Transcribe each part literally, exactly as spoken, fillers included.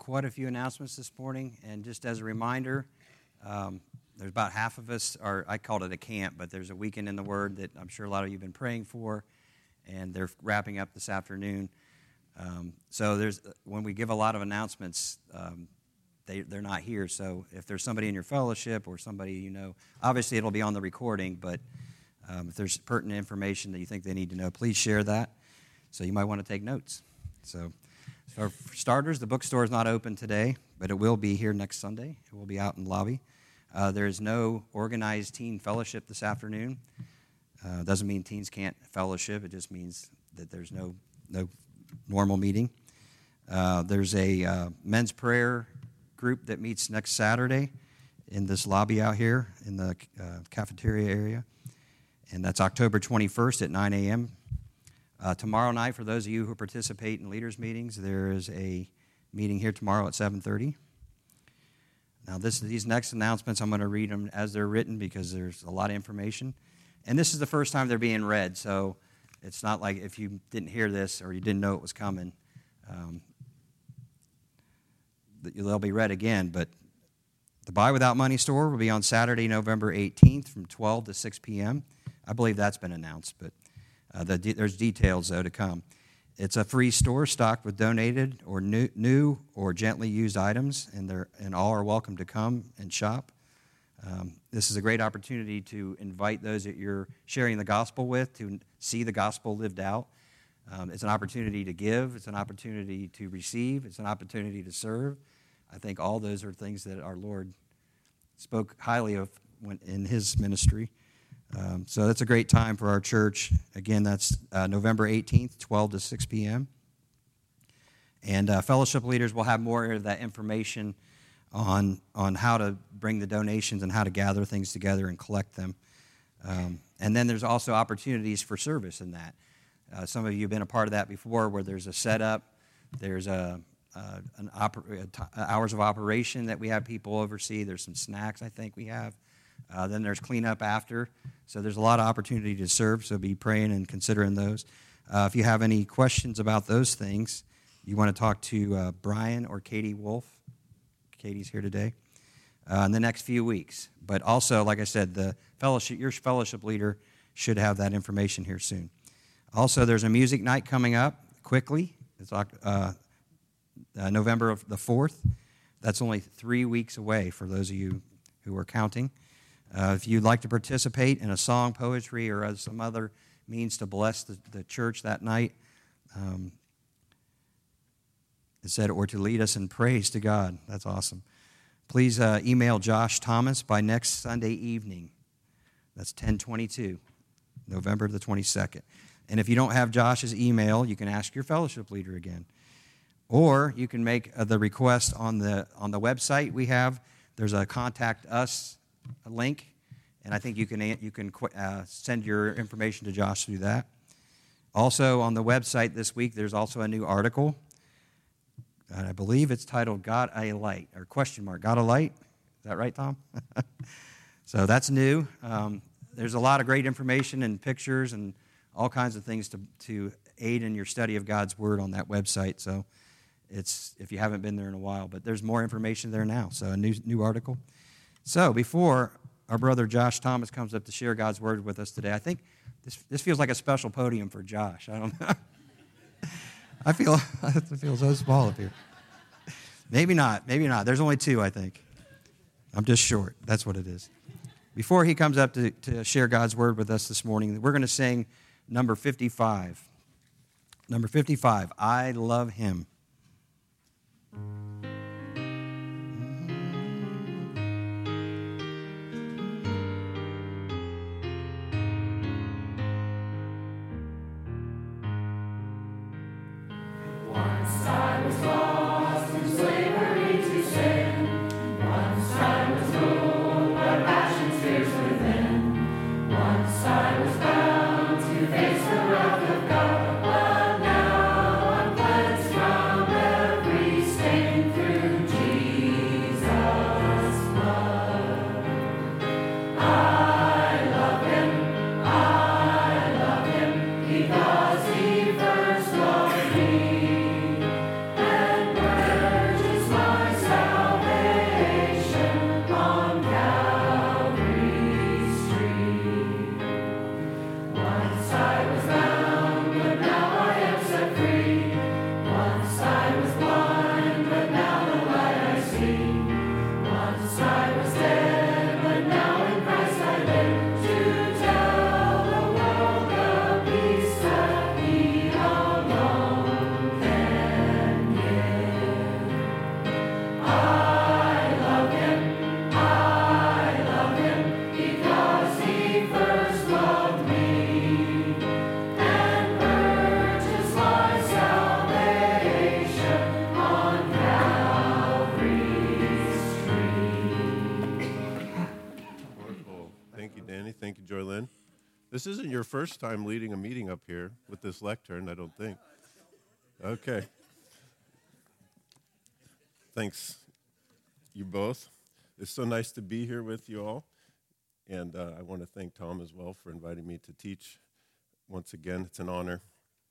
quite a few announcements this morning, and just as a reminder, um, there's about half of us are, I called it a camp, but there's a weekend in the Word that I'm sure a lot of you have been praying for, and they're wrapping up this afternoon. Um, so there's when we give a lot of announcements, um, they, they're not here. So if there's somebody in your fellowship or somebody you know, obviously it'll be on the recording, but um, if there's pertinent information that you think they need to know, please share that. So you might want to take notes. So for starters, the bookstore is not open today, but it will be here next Sunday. It will be out in the lobby. Uh, there is no organized teen fellowship this afternoon. Uh, doesn't mean teens can't fellowship. It just means that there's no no normal meeting. Uh, there's a uh, men's prayer group that meets next Saturday in this lobby out here in the uh, cafeteria area, and that's October twenty-first at nine a.m. Uh, tomorrow night, for those of you who participate in leaders' meetings, there is a meeting here tomorrow at seven thirty. Now, this, these next announcements, I'm going to read them as they're written because there's a lot of information. And this is the first time they're being read, so it's not like if you didn't hear this or you didn't know it was coming, um, they'll be read again. But the Buy Without Money store will be on Saturday, November eighteenth from twelve to six p.m. I believe that's been announced, but Uh, the de- there's details, though, to come. It's a free store stocked with donated or new, new or gently used items, and, they're, and all are welcome to come and shop. Um, this is a great opportunity to invite those that you're sharing the gospel with to see the gospel lived out. Um, it's an opportunity to give. It's an opportunity to receive. It's an opportunity to serve. I think all those are things that our Lord spoke highly of when, in his ministry. Um, so that's a great time for our church. Again, that's uh, November eighteenth, twelve to six p.m. And uh, fellowship leaders will have more of that information on on how to bring the donations and how to gather things together and collect them. Um, and then there's also opportunities for service in that. Uh, some of you have been a part of that before, where there's a setup, there's a, a an oper- a t- hours of operation that we have people oversee. There's some snacks I think we have. Uh, then there's cleanup after. So there's a lot of opportunity to serve, so be praying and considering those. Uh, if you have any questions about those things, you want to talk to uh, Brian or Katie Wolf. Katie's here today. Uh, in the next few weeks. But also, like I said, the fellowship, your fellowship leader should have that information here soon. Also, there's a music night coming up quickly. It's uh, uh, November the fourth. That's only three weeks away for those of you who are counting. Uh, if you'd like to participate in a song, poetry, or as some other means to bless the, the church that night, um, it said, or to lead us in praise to God. That's awesome. Please uh, email Josh Thomas by next Sunday evening. That's ten twenty-two, November the twenty-second. And if you don't have Josh's email, you can ask your fellowship leader again. Or you can make uh, the request on the on the website we have. There's a Contact Us link, and I think you can you can uh, send your information to Josh through that. Also, on the website this week, there's also a new article. And I believe it's titled "Got a Light" or question mark "Got a Light." Is that right, Tom? So that's new. Um, there's a lot of great information and pictures and all kinds of things to to aid in your study of God's Word on that website. So it's if you haven't been there in a while, but there's more information there now. So a new new article. So before our brother Josh Thomas comes up to share God's Word with us today, I think this this feels like a special podium for Josh. I don't know. I feel I feel so small up here. Maybe not. Maybe not. There's only two, I think. I'm just short. That's what it is. Before he comes up to, to share God's Word with us this morning, we're going to sing number fifty-five. Number fifty-five, I Love Him. Because he first loved me. This isn't your first time leading a meeting up here with this lectern, I don't think. Okay. Thanks, you both. It's so nice to be here with you all. And uh, I want to thank Tom as well for inviting me to teach. Once again, it's an honor.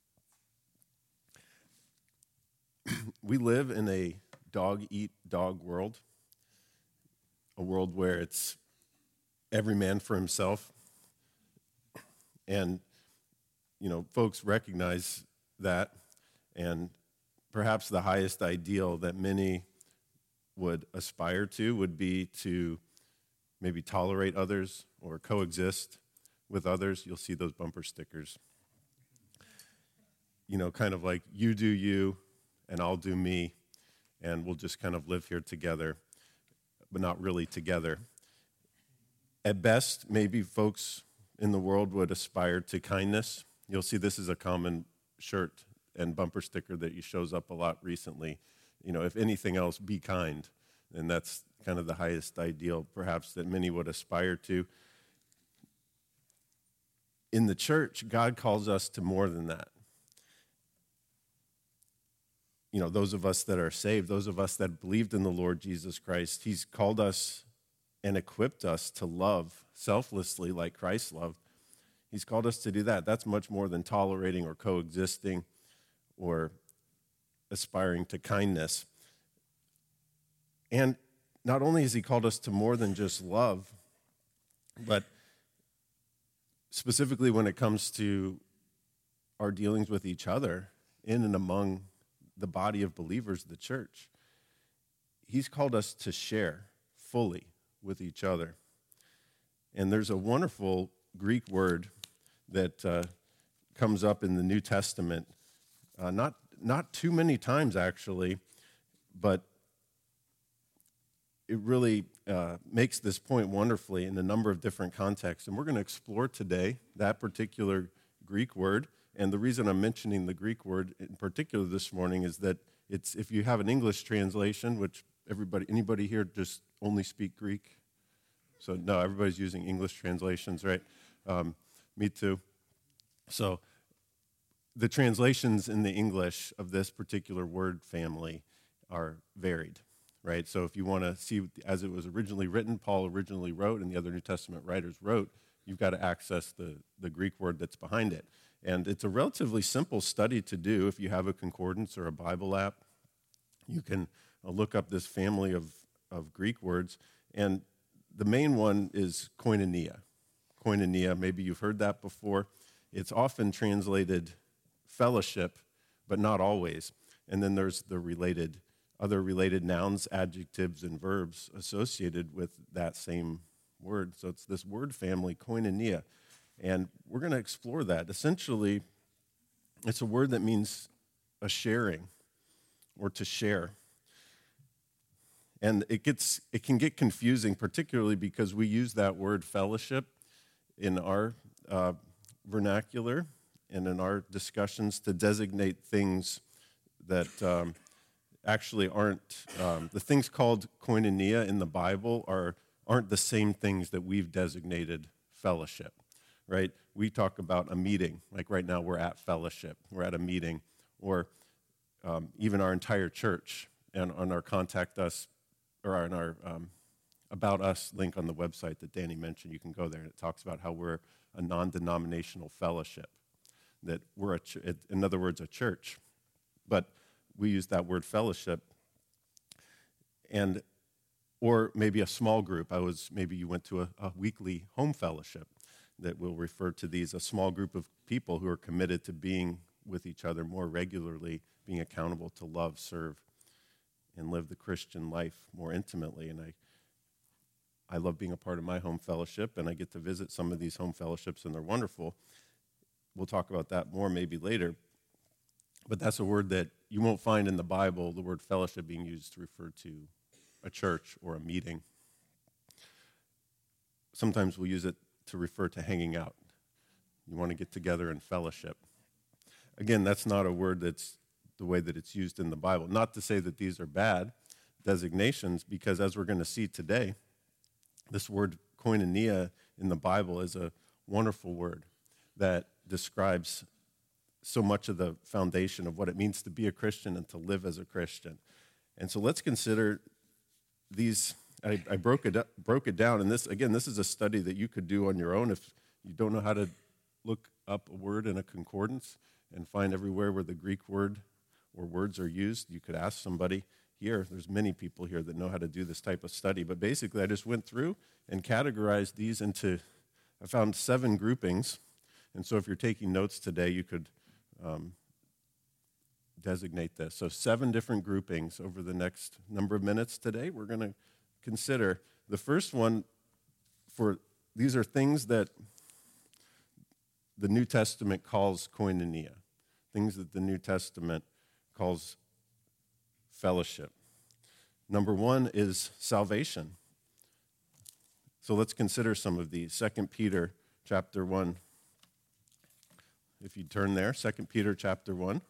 We live in a dog-eat-dog world, a world where it's every man for himself. And, you know, folks recognize that, and perhaps the highest ideal that many would aspire to would be to maybe tolerate others or coexist with others. You'll see those bumper stickers. You know, kind of like you do you and I'll do me, and we'll just kind of live here together, but not really together. At best, maybe folks in the world would aspire to kindness. You'll see this is a common shirt and bumper sticker that shows up a lot recently. You know, if anything else, be kind. And that's kind of the highest ideal, perhaps, that many would aspire to. In the church, God calls us to more than that. You know, those of us that are saved, those of us that believed in the Lord Jesus Christ, he's called us and equipped us to love selflessly like Christ loved. He's called us to do that. That's much more than tolerating or coexisting or aspiring to kindness. And not only has he called us to more than just love, but specifically when it comes to our dealings with each other in and among the body of believers, the church, he's called us to share fully with each other. And there's a wonderful Greek word that uh, comes up in the New Testament, uh, not not too many times actually, but it really uh, makes this point wonderfully in a number of different contexts. And we're going to explore today that particular Greek word. And the reason I'm mentioning the Greek word in particular this morning is that it's, if you have an English translation, which everybody, anybody here just only speak Greek? So no, everybody's using English translations, right? Um, me too. So the translations in the English of this particular word family are varied, right? So if you want to see as it was originally written, Paul originally wrote, and the other New Testament writers wrote, you've got to access the, the Greek word that's behind it. And it's a relatively simple study to do. If you have a concordance or a Bible app, you can uh, look up this family of, of Greek words. And the main one is koinonia. Koinonia, maybe you've heard that before. It's often translated fellowship, but not always. And then there's the related, other related nouns, adjectives, and verbs associated with that same word. So it's this word family, koinonia. And we're going to explore that. Essentially, it's a word that means a sharing or to share. And it gets it can get confusing, particularly because we use that word fellowship in our uh, vernacular and in our discussions to designate things that um, actually aren't, um, the things called koinonia in the Bible are, aren't the same things that we've designated fellowship. Right? We talk about a meeting, like right now we're at fellowship, we're at a meeting, or um, even our entire church, and on our contact us, or on our um, about us link on the website that Danny mentioned, you can go there, and it talks about how we're a non-denominational fellowship, that we're, a ch- in other words, a church, but we use that word fellowship, and or maybe a small group. I was maybe you went to a, a weekly home fellowship. That we'll refer to these, a small group of people who are committed to being with each other more regularly, being accountable to love, serve, and live the Christian life more intimately. And I I love being a part of my home fellowship, and I get to visit some of these home fellowships, and they're wonderful. We'll talk about that more maybe later. But that's a word that you won't find in the Bible, the word fellowship being used to refer to a church or a meeting. Sometimes we'll use it to refer to hanging out. You want to get together in fellowship. Again, that's not a word that's the way that it's used in the Bible. Not to say that these are bad designations, because as we're going to see today, this word koinonia in the Bible is a wonderful word. that describes so much of the foundation of what it means to be a Christian and to live as a Christian. And so let's consider these. I, I broke it up, broke it down, and this again, this is a study that you could do on your own if you don't know how to look up a word in a concordance and find everywhere where the Greek word or words are used. You could ask somebody here. There's many people here that know how to do this type of study. But basically, I just went through and categorized these into. I found seven groupings, and so if you're taking notes today, you could um, designate this. So seven different groupings over the next number of minutes today. We're going to consider the first one. For these are things that the New Testament calls koinonia, things that the New Testament calls fellowship. Number one is salvation. So let's consider some of these. Second Peter chapter one. If you turn there, Second Peter chapter one.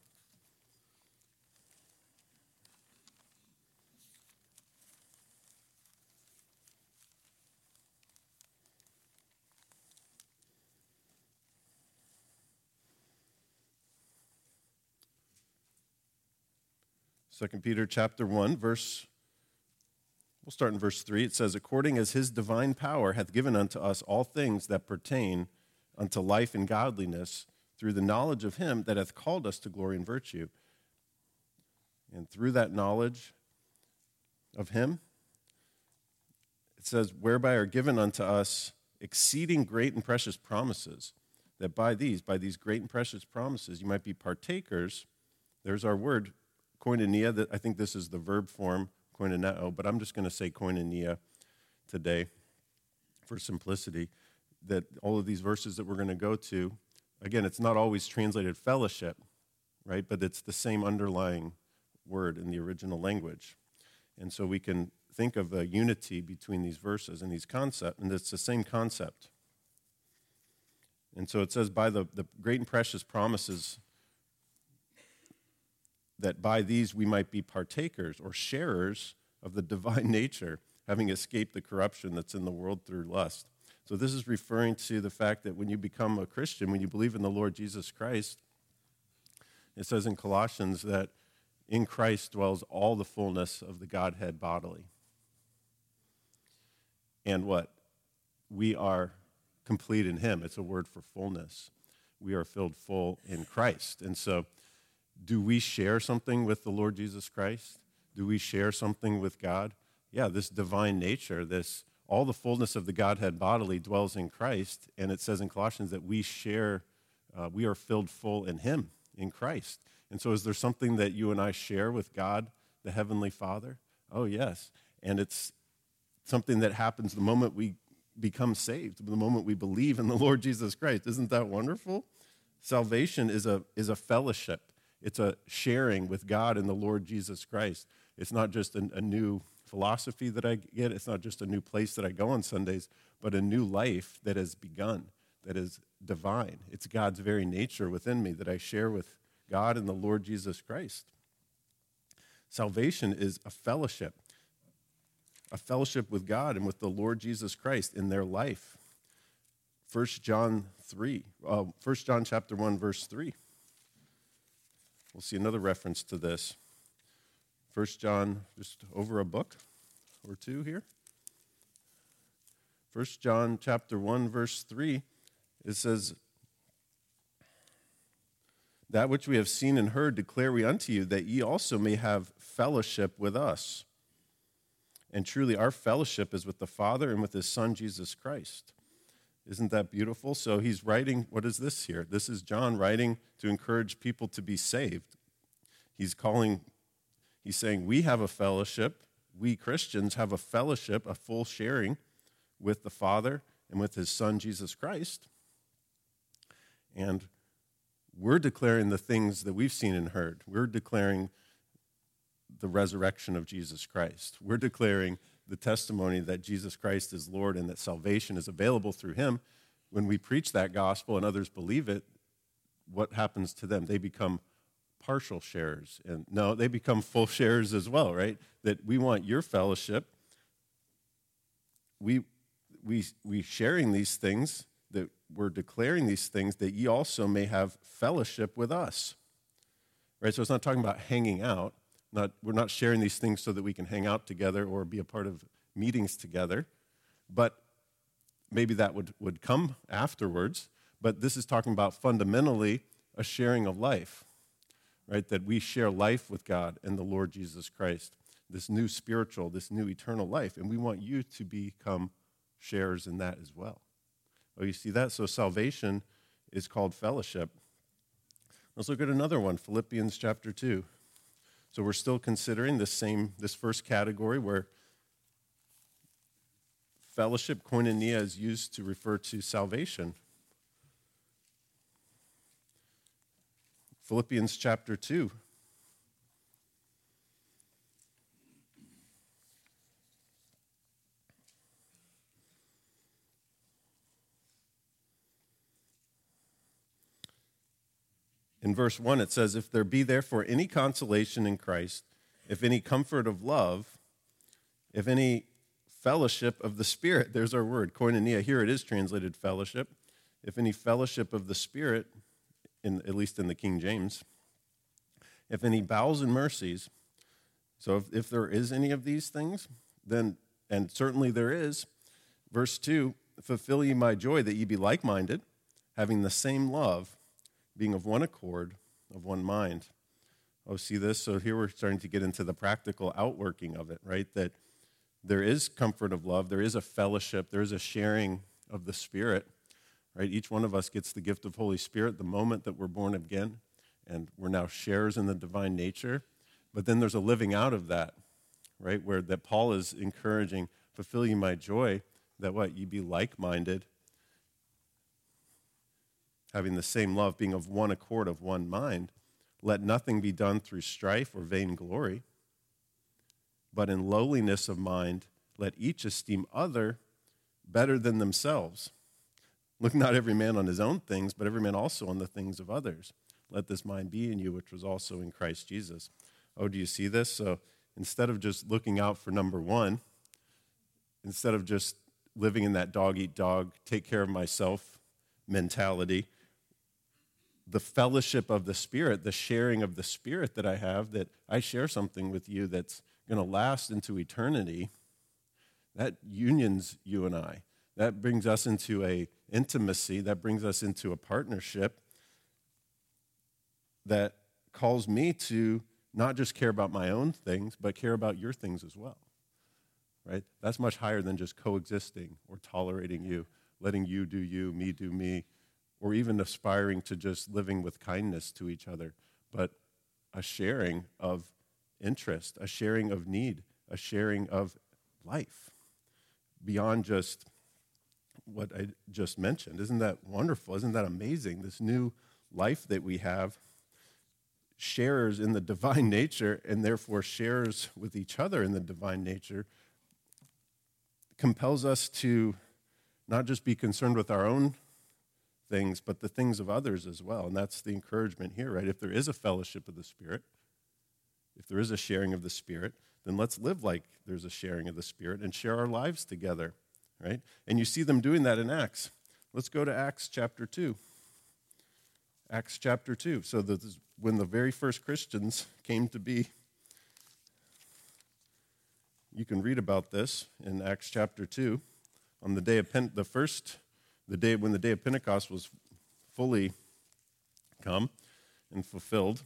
Second Peter chapter one, verse, we'll start in verse three. It says, according as his divine power hath given unto us all things that pertain unto life and godliness, through the knowledge of him that hath called us to glory and virtue. And through that knowledge of him, it says, whereby are given unto us exceeding great and precious promises, that by these, by these great and precious promises, you might be partakers. There's our word, koinonia. That I think this is the verb form, koinoneo, but I'm just going to say koinonia today for simplicity, that all of these verses that we're going to go to, again, it's not always translated fellowship, right? But it's the same underlying word in the original language. And so we can think of a unity between these verses and these concepts, and it's the same concept. And so it says, by the, the great and precious promises, that by these we might be partakers or sharers of the divine nature, having escaped the corruption that's in the world through lust. So this is referring to the fact that when you become a Christian, when you believe in the Lord Jesus Christ, it says in Colossians that in Christ dwells all the fullness of the Godhead bodily. And what? We are complete in him. It's a word for fullness. We are filled full in Christ. And so do we share something with the Lord Jesus Christ? Do we share something with God? Yeah, this divine nature, this all the fullness of the Godhead bodily dwells in Christ, and it says in Colossians that we share, uh, we are filled full in him, in Christ. And so is there something that you and I share with God, the Heavenly Father? Oh, yes. And it's something that happens the moment we become saved, the moment we believe in the Lord Jesus Christ. Isn't that wonderful? Salvation is a is a fellowship. It's a sharing with God and the Lord Jesus Christ. It's not just a, a new philosophy that I get. It's not just a new place that I go on Sundays, but a new life that has begun, that is divine. It's God's very nature within me that I share with God and the Lord Jesus Christ. Salvation is a fellowship, a fellowship with God and with the Lord Jesus Christ in their life. First John three, uh, First John chapter one, verse three. We'll see another reference to this. First John, just over a book or two here. First John chapter one, verse three, it says, that which we have seen and heard declare we unto you, that ye also may have fellowship with us. And truly our fellowship is with the Father and with his Son, Jesus Christ. Isn't that beautiful? So he's writing, what is this here? This is John writing to encourage people to be saved. He's calling, he's saying, we have a fellowship, we Christians have a fellowship, a full sharing with the Father and with his Son, Jesus Christ. And we're declaring the things that we've seen and heard. We're declaring the resurrection of Jesus Christ. We're declaring the testimony that Jesus Christ is Lord and that salvation is available through him. When we preach that gospel and others believe it, what happens to them? They become partial sharers. And no, they become full sharers as well, right? That we want your fellowship. We we we sharing these things that we're declaring these things that ye also may have fellowship with us. Right? So it's not talking about hanging out. Not, we're not sharing these things so that we can hang out together or be a part of meetings together. But maybe that would, would come afterwards. But this is talking about fundamentally a sharing of life, right? That we share life with God and the Lord Jesus Christ, this new spiritual, this new eternal life. And we want you to become sharers in that as well. Oh, you see that? So salvation is called fellowship. Let's look at another one, Philippians chapter two. So we're still considering this same, this first category where fellowship, koinonia, is used to refer to salvation. Philippians chapter two. In verse one, it says, if there be therefore any consolation in Christ, if any comfort of love, if any fellowship of the Spirit, there's our word, koinonia. Here it is translated fellowship. If any fellowship of the Spirit, in, at least in the King James, if any bowels and mercies, so if, if there is any of these things, then, and certainly there is, verse two, fulfill ye my joy that ye be like-minded, having the same love, being of one accord, of one mind. Oh, see this? So here we're starting to get into the practical outworking of it, right? That there is comfort of love, there is a fellowship, there is a sharing of the Spirit, right? Each one of us gets the gift of Holy Spirit the moment that we're born again, and we're now sharers in the divine nature. But then there's a living out of that, right? Where that Paul is encouraging, fulfill ye my joy, that what? Ye be like-minded, having the same love, being of one accord, of one mind. Let nothing be done through strife or vainglory, but in lowliness of mind, let each esteem other better than themselves. Look not every man on his own things, but every man also on the things of others. Let this mind be in you, which was also in Christ Jesus. Oh, do you see this? So instead of just looking out for number one, instead of just living in that dog-eat-dog, take care of myself mentality, the fellowship of the Spirit, the sharing of the Spirit that I have, that I share something with you that's going to last into eternity, that unions you and I. That brings us into a intimacy, that brings us into a partnership that calls me to not just care about my own things, but care about your things as well, right? That's much higher than just coexisting or tolerating you, letting you do you, me do me, or even aspiring to just living with kindness to each other, but a sharing of interest, a sharing of need, a sharing of life beyond just what I just mentioned. Isn't that wonderful? Isn't that amazing? This new life that we have, sharers in the divine nature and therefore shares with each other in the divine nature, compels us to not just be concerned with our own things, but the things of others as well. And that's the encouragement here, right? If there is a fellowship of the Spirit, if there is a sharing of the Spirit, then let's live like there's a sharing of the Spirit and share our lives together, right? And you see them doing that in Acts. Let's go to Acts chapter two. Acts chapter two. So this is when the very first Christians came to be. You can read about this in Acts chapter two. On the day of Pent- the first, the day when the day of Pentecost was fully come and fulfilled.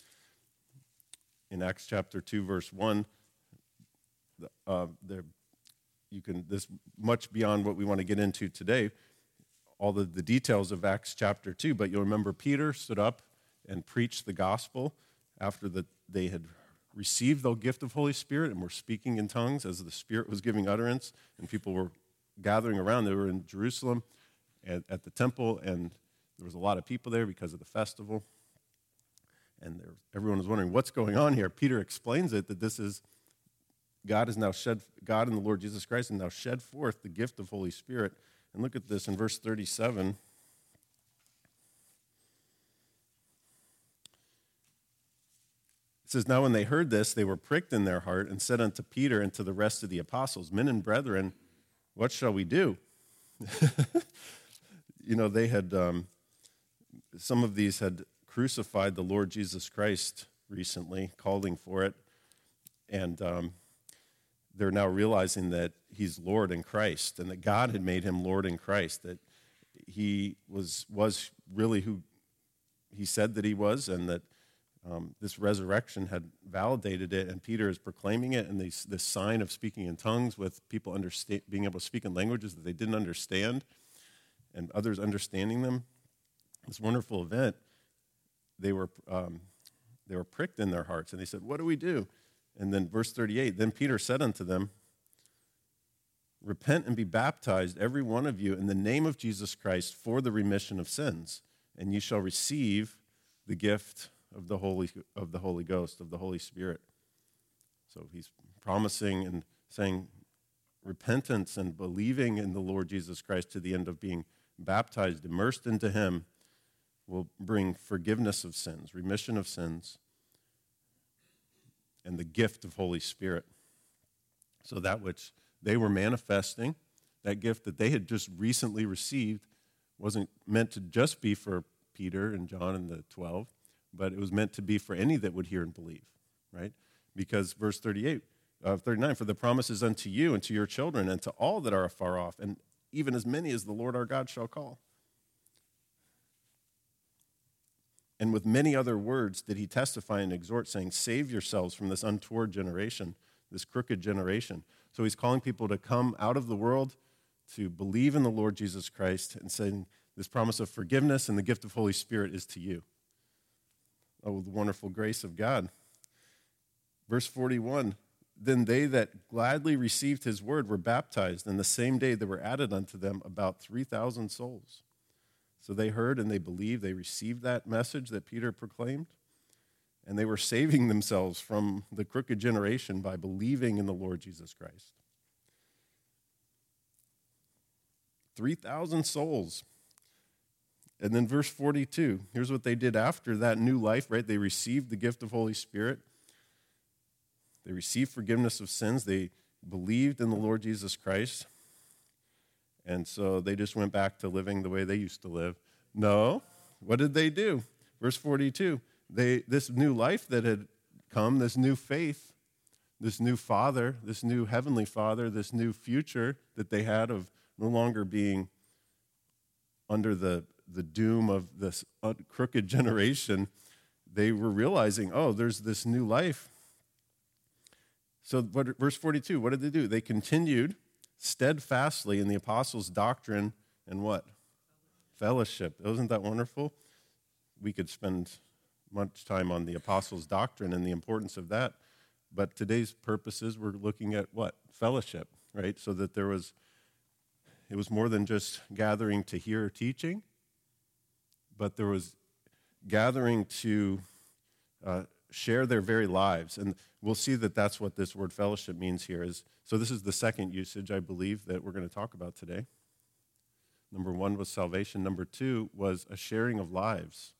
In Acts chapter two, verse one, uh, there you can this much beyond what we want to get into today, all the, the details of Acts chapter two. But you'll remember Peter stood up and preached the gospel after the, they had received the gift of Holy Spirit and were speaking in tongues as the Spirit was giving utterance, and people were gathering around. They were in Jerusalem at, at the temple, and there was a lot of people there because of the festival. And there, everyone was wondering, what's going on here? Peter explains it, that this is, God has now shed, God and the Lord Jesus Christ have now shed forth the gift of Holy Spirit. And look at this in verse thirty-seven. It says, now when they heard this, they were pricked in their heart and said unto Peter and to the rest of the apostles, men and brethren, what shall we do? you know, they had, um, some of these had crucified the Lord Jesus Christ recently, calling for it. And um, they're now realizing that he's Lord in Christ and that God had made him Lord in Christ, that he was was really who he said that he was, and that um, this resurrection had validated it. And Peter is proclaiming it, and these, this sign of speaking in tongues with people understand, being able to speak in languages that they didn't understand and others understanding them. This wonderful event, they were um, they were pricked in their hearts, and they said, "What do we do?" And then verse thirty-eight, then Peter said unto them, repent and be baptized, every one of you, in the name of Jesus Christ for the remission of sins, and you shall receive the gift of the Holy of the Holy Ghost, of the Holy Spirit. So he's promising and saying repentance and believing in the Lord Jesus Christ to the end of being baptized, immersed into him, will bring forgiveness of sins, remission of sins, and the gift of Holy Spirit. So that which they were manifesting, that gift that they had just recently received, wasn't meant to just be for Peter and John and the twelve, but it was meant to be for any that would hear and believe, right? Because verse thirty-eight, uh, thirty-nine, for the promise is unto you and to your children and to all that are afar off, and even as many as the Lord our God shall call. And with many other words did he testify and exhort, saying, save yourselves from this untoward generation, this crooked generation. So he's calling people to come out of the world, to believe in the Lord Jesus Christ, and saying this promise of forgiveness and the gift of Holy Spirit is to you. Oh, the wonderful grace of God. Verse forty-one, then they that gladly received his word were baptized, and the same day there were added unto them about three thousand souls. So they heard and they believed, they received that message that Peter proclaimed, and they were saving themselves from the crooked generation by believing in the Lord Jesus Christ. three thousand souls. And then verse forty-two, here's what they did after that new life, right? They received the gift of Holy Spirit. They received forgiveness of sins. They believed in the Lord Jesus Christ. And so they just went back to living the way they used to live. No. What did they do? Verse forty-two, they this new life that had come, this new faith, this new Father, this new Heavenly Father, this new future that they had of no longer being under the, the doom of this crooked generation, they were realizing, oh, there's this new life. So what, verse forty-two, what did they do? They continued steadfastly in the apostles' doctrine and what? Fellowship. Isn't that wonderful? We could spend much time on the apostles' doctrine and the importance of that, but today's purposes, we're looking at what? Fellowship, right? So that there was, it was more than just gathering to hear teaching, but there was gathering to uh, share their very lives. And we'll see that that's what this word fellowship means here. Is so this is the second usage, I believe, that we're going to talk about today. Number one was salvation. Number two was a sharing of lives.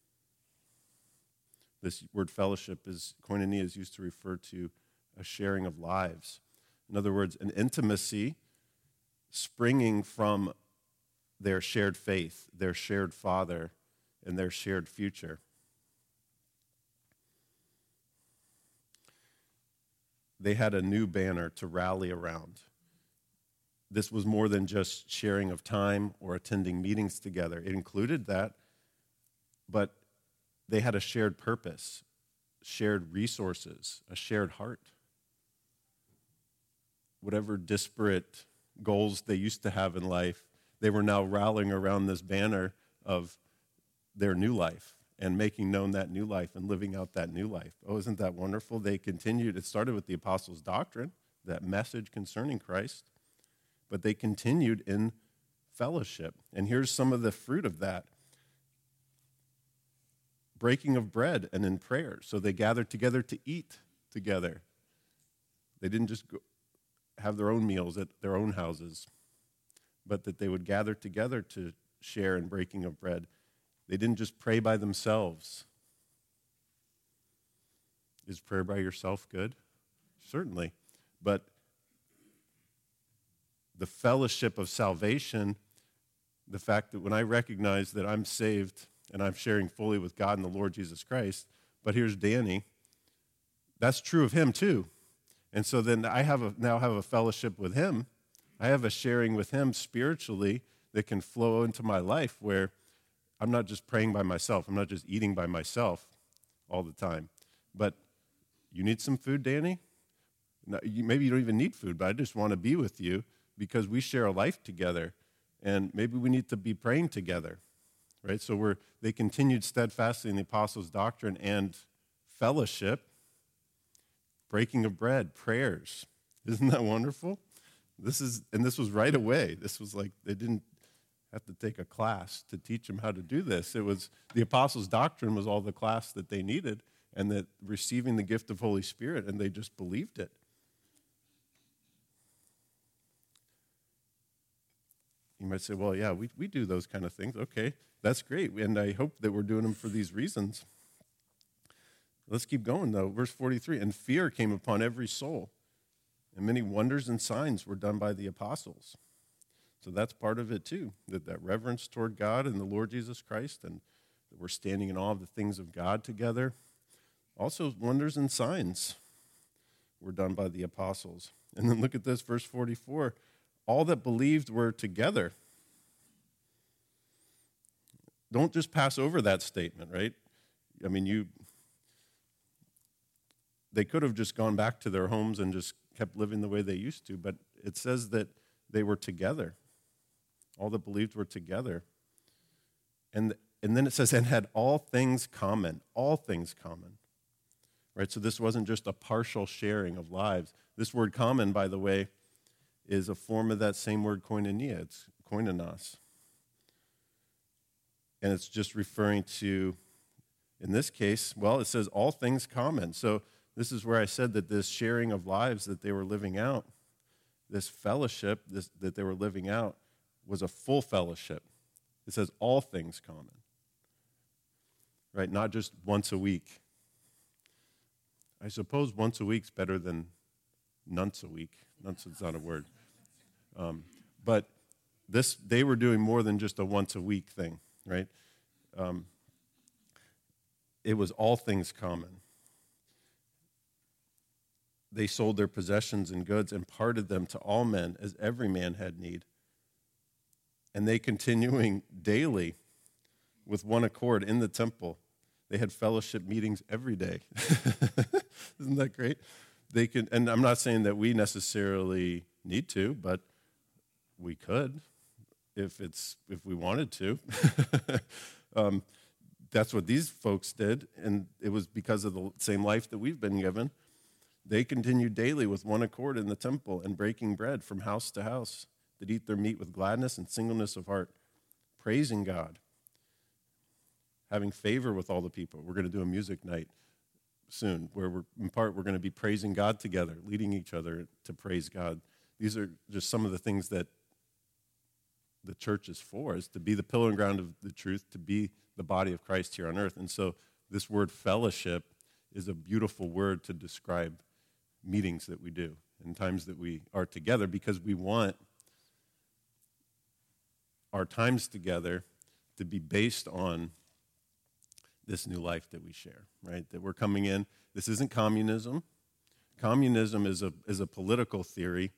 This word fellowship is, koinonia is used to refer to a sharing of lives. In other words, an intimacy springing from their shared faith, their shared Father, and their shared future. They had a new banner to rally around. This was more than just sharing of time or attending meetings together. It included that, but they had a shared purpose, shared resources, a shared heart. Whatever disparate goals they used to have in life, they were now rallying around this banner of their new life and making known that new life and living out that new life. Oh, isn't that wonderful? They continued. It started with the apostles' doctrine, that message concerning Christ, but they continued in fellowship. And here's some of the fruit of that. Breaking of bread and in prayer. So they gathered together to eat together. They didn't just go have their own meals at their own houses, but that they would gather together to share in breaking of bread. They didn't just pray by themselves. Is prayer by yourself good? Certainly. But the fellowship of salvation the fact that when I recognize that I'm saved and I'm sharing fully with God and the Lord Jesus Christ, but here's Danny, that's true of him too. And so then I have a, now have a fellowship with him. I have a sharing with him spiritually that can flow into my life where I'm not just praying by myself. I'm not just eating by myself all the time. But you need some food, Danny? No, you, maybe you don't even need food, but I just want to be with you because we share a life together. And maybe we need to be praying together, right? So we're they continued steadfastly in the apostles' doctrine and fellowship, breaking of bread, prayers. Isn't that wonderful? This is, and this was right away. This was like they didn't have to take a class to teach them how to do this. It was the apostles' doctrine was all the class that they needed, and that receiving the gift of Holy Spirit, and they just believed it. You might say, well, yeah, we, we do those kind of things. Okay, that's great, and I hope that we're doing them for these reasons. Let's keep going, though. Verse forty-three, and fear came upon every soul, and many wonders and signs were done by the apostles. So that's part of it, too, that, that reverence toward God and the Lord Jesus Christ, and that we're standing in awe of the things of God together. Also, wonders and signs were done by the apostles. And then look at this, verse forty-four. All that believed were together. Don't just pass over that statement, right? I mean, you. They could have just gone back to their homes and just kept living the way they used to, but it says that they were together. All that believed were together. And, and then it says, and had all things common, all things common. Right, so this wasn't just a partial sharing of lives. This word common, by the way, is a form of that same word koinonia. It's koinonos. And it's just referring to, in this case, well, it says all things common. So this is where I said that this sharing of lives that they were living out, this fellowship this, that they were living out, was a full fellowship. It says all things common. Right, not just once a week. I suppose once a week's better than nonce a week. Nonce is not a word. Um, but this, they were doing more than just a once a week thing, right? Um, it was all things common. They sold their possessions and goods and parted them to all men as every man had need. And they continuing daily with one accord in the temple. They had fellowship meetings every day. Isn't that great? They could, and I'm not saying that we necessarily need to, but we could if it's if we wanted to. um, that's what these folks did, and it was because of the same life that we've been given. They continued daily with one accord in the temple and breaking bread from house to house, that eat their meat with gladness and singleness of heart, praising God, having favor with all the people. We're going to do a music night soon where we're, in part we're going to be praising God together, leading each other to praise God. These are just some of the things that the church is for, is to be the pillar and ground of the truth, to be the body of Christ here on earth. And so this word fellowship is a beautiful word to describe meetings that we do and times that we are together, because we want our times together to be based on this new life that we share, right? That we're coming in. This isn't communism. Communism is a is a political theory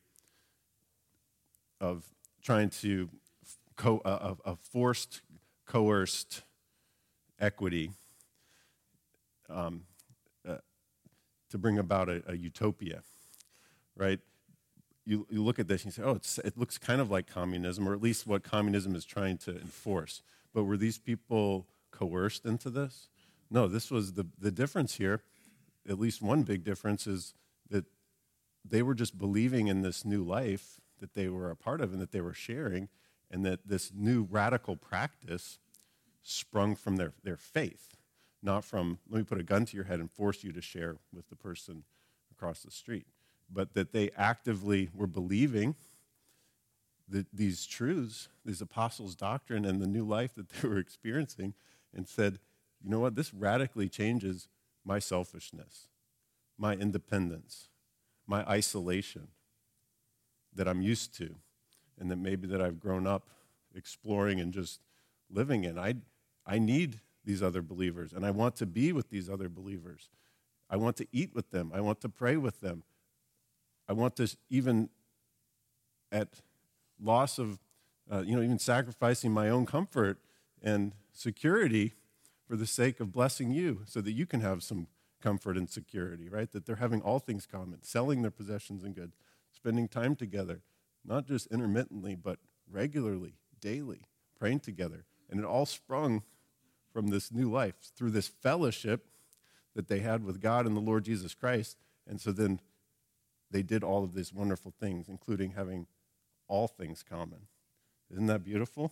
of trying to co, uh, a forced, coerced equity um, uh, to bring about a, a utopia, right? You, you look at this and you say, oh, it's, it looks kind of like communism, or at least what communism is trying to enforce. But were these people coerced into this? No, this was the, the difference here. At least one big difference is that they were just believing in this new life that they were a part of and that they were sharing, and that this new radical practice sprung from their, their faith, not from, let me put a gun to your head and force you to share with the person across the street, but that they actively were believing the, these truths, these apostles' doctrine and the new life that they were experiencing, and said, you know what, this radically changes my selfishness, my independence, my isolation that I'm used to, and that maybe that I've grown up exploring and just living in. I, I need these other believers, and I want to be with these other believers. I want to eat with them. I want to pray with them. I want to, even at loss of, uh, you know, even sacrificing my own comfort and security for the sake of blessing you so that you can have some comfort and security, right? That they're having all things common, selling their possessions and goods, spending time together, not just intermittently, but regularly, daily, praying together. And it all sprung from this new life, through this fellowship that they had with God and the Lord Jesus Christ. And so then they did all of these wonderful things, including having all things common. Isn't that beautiful?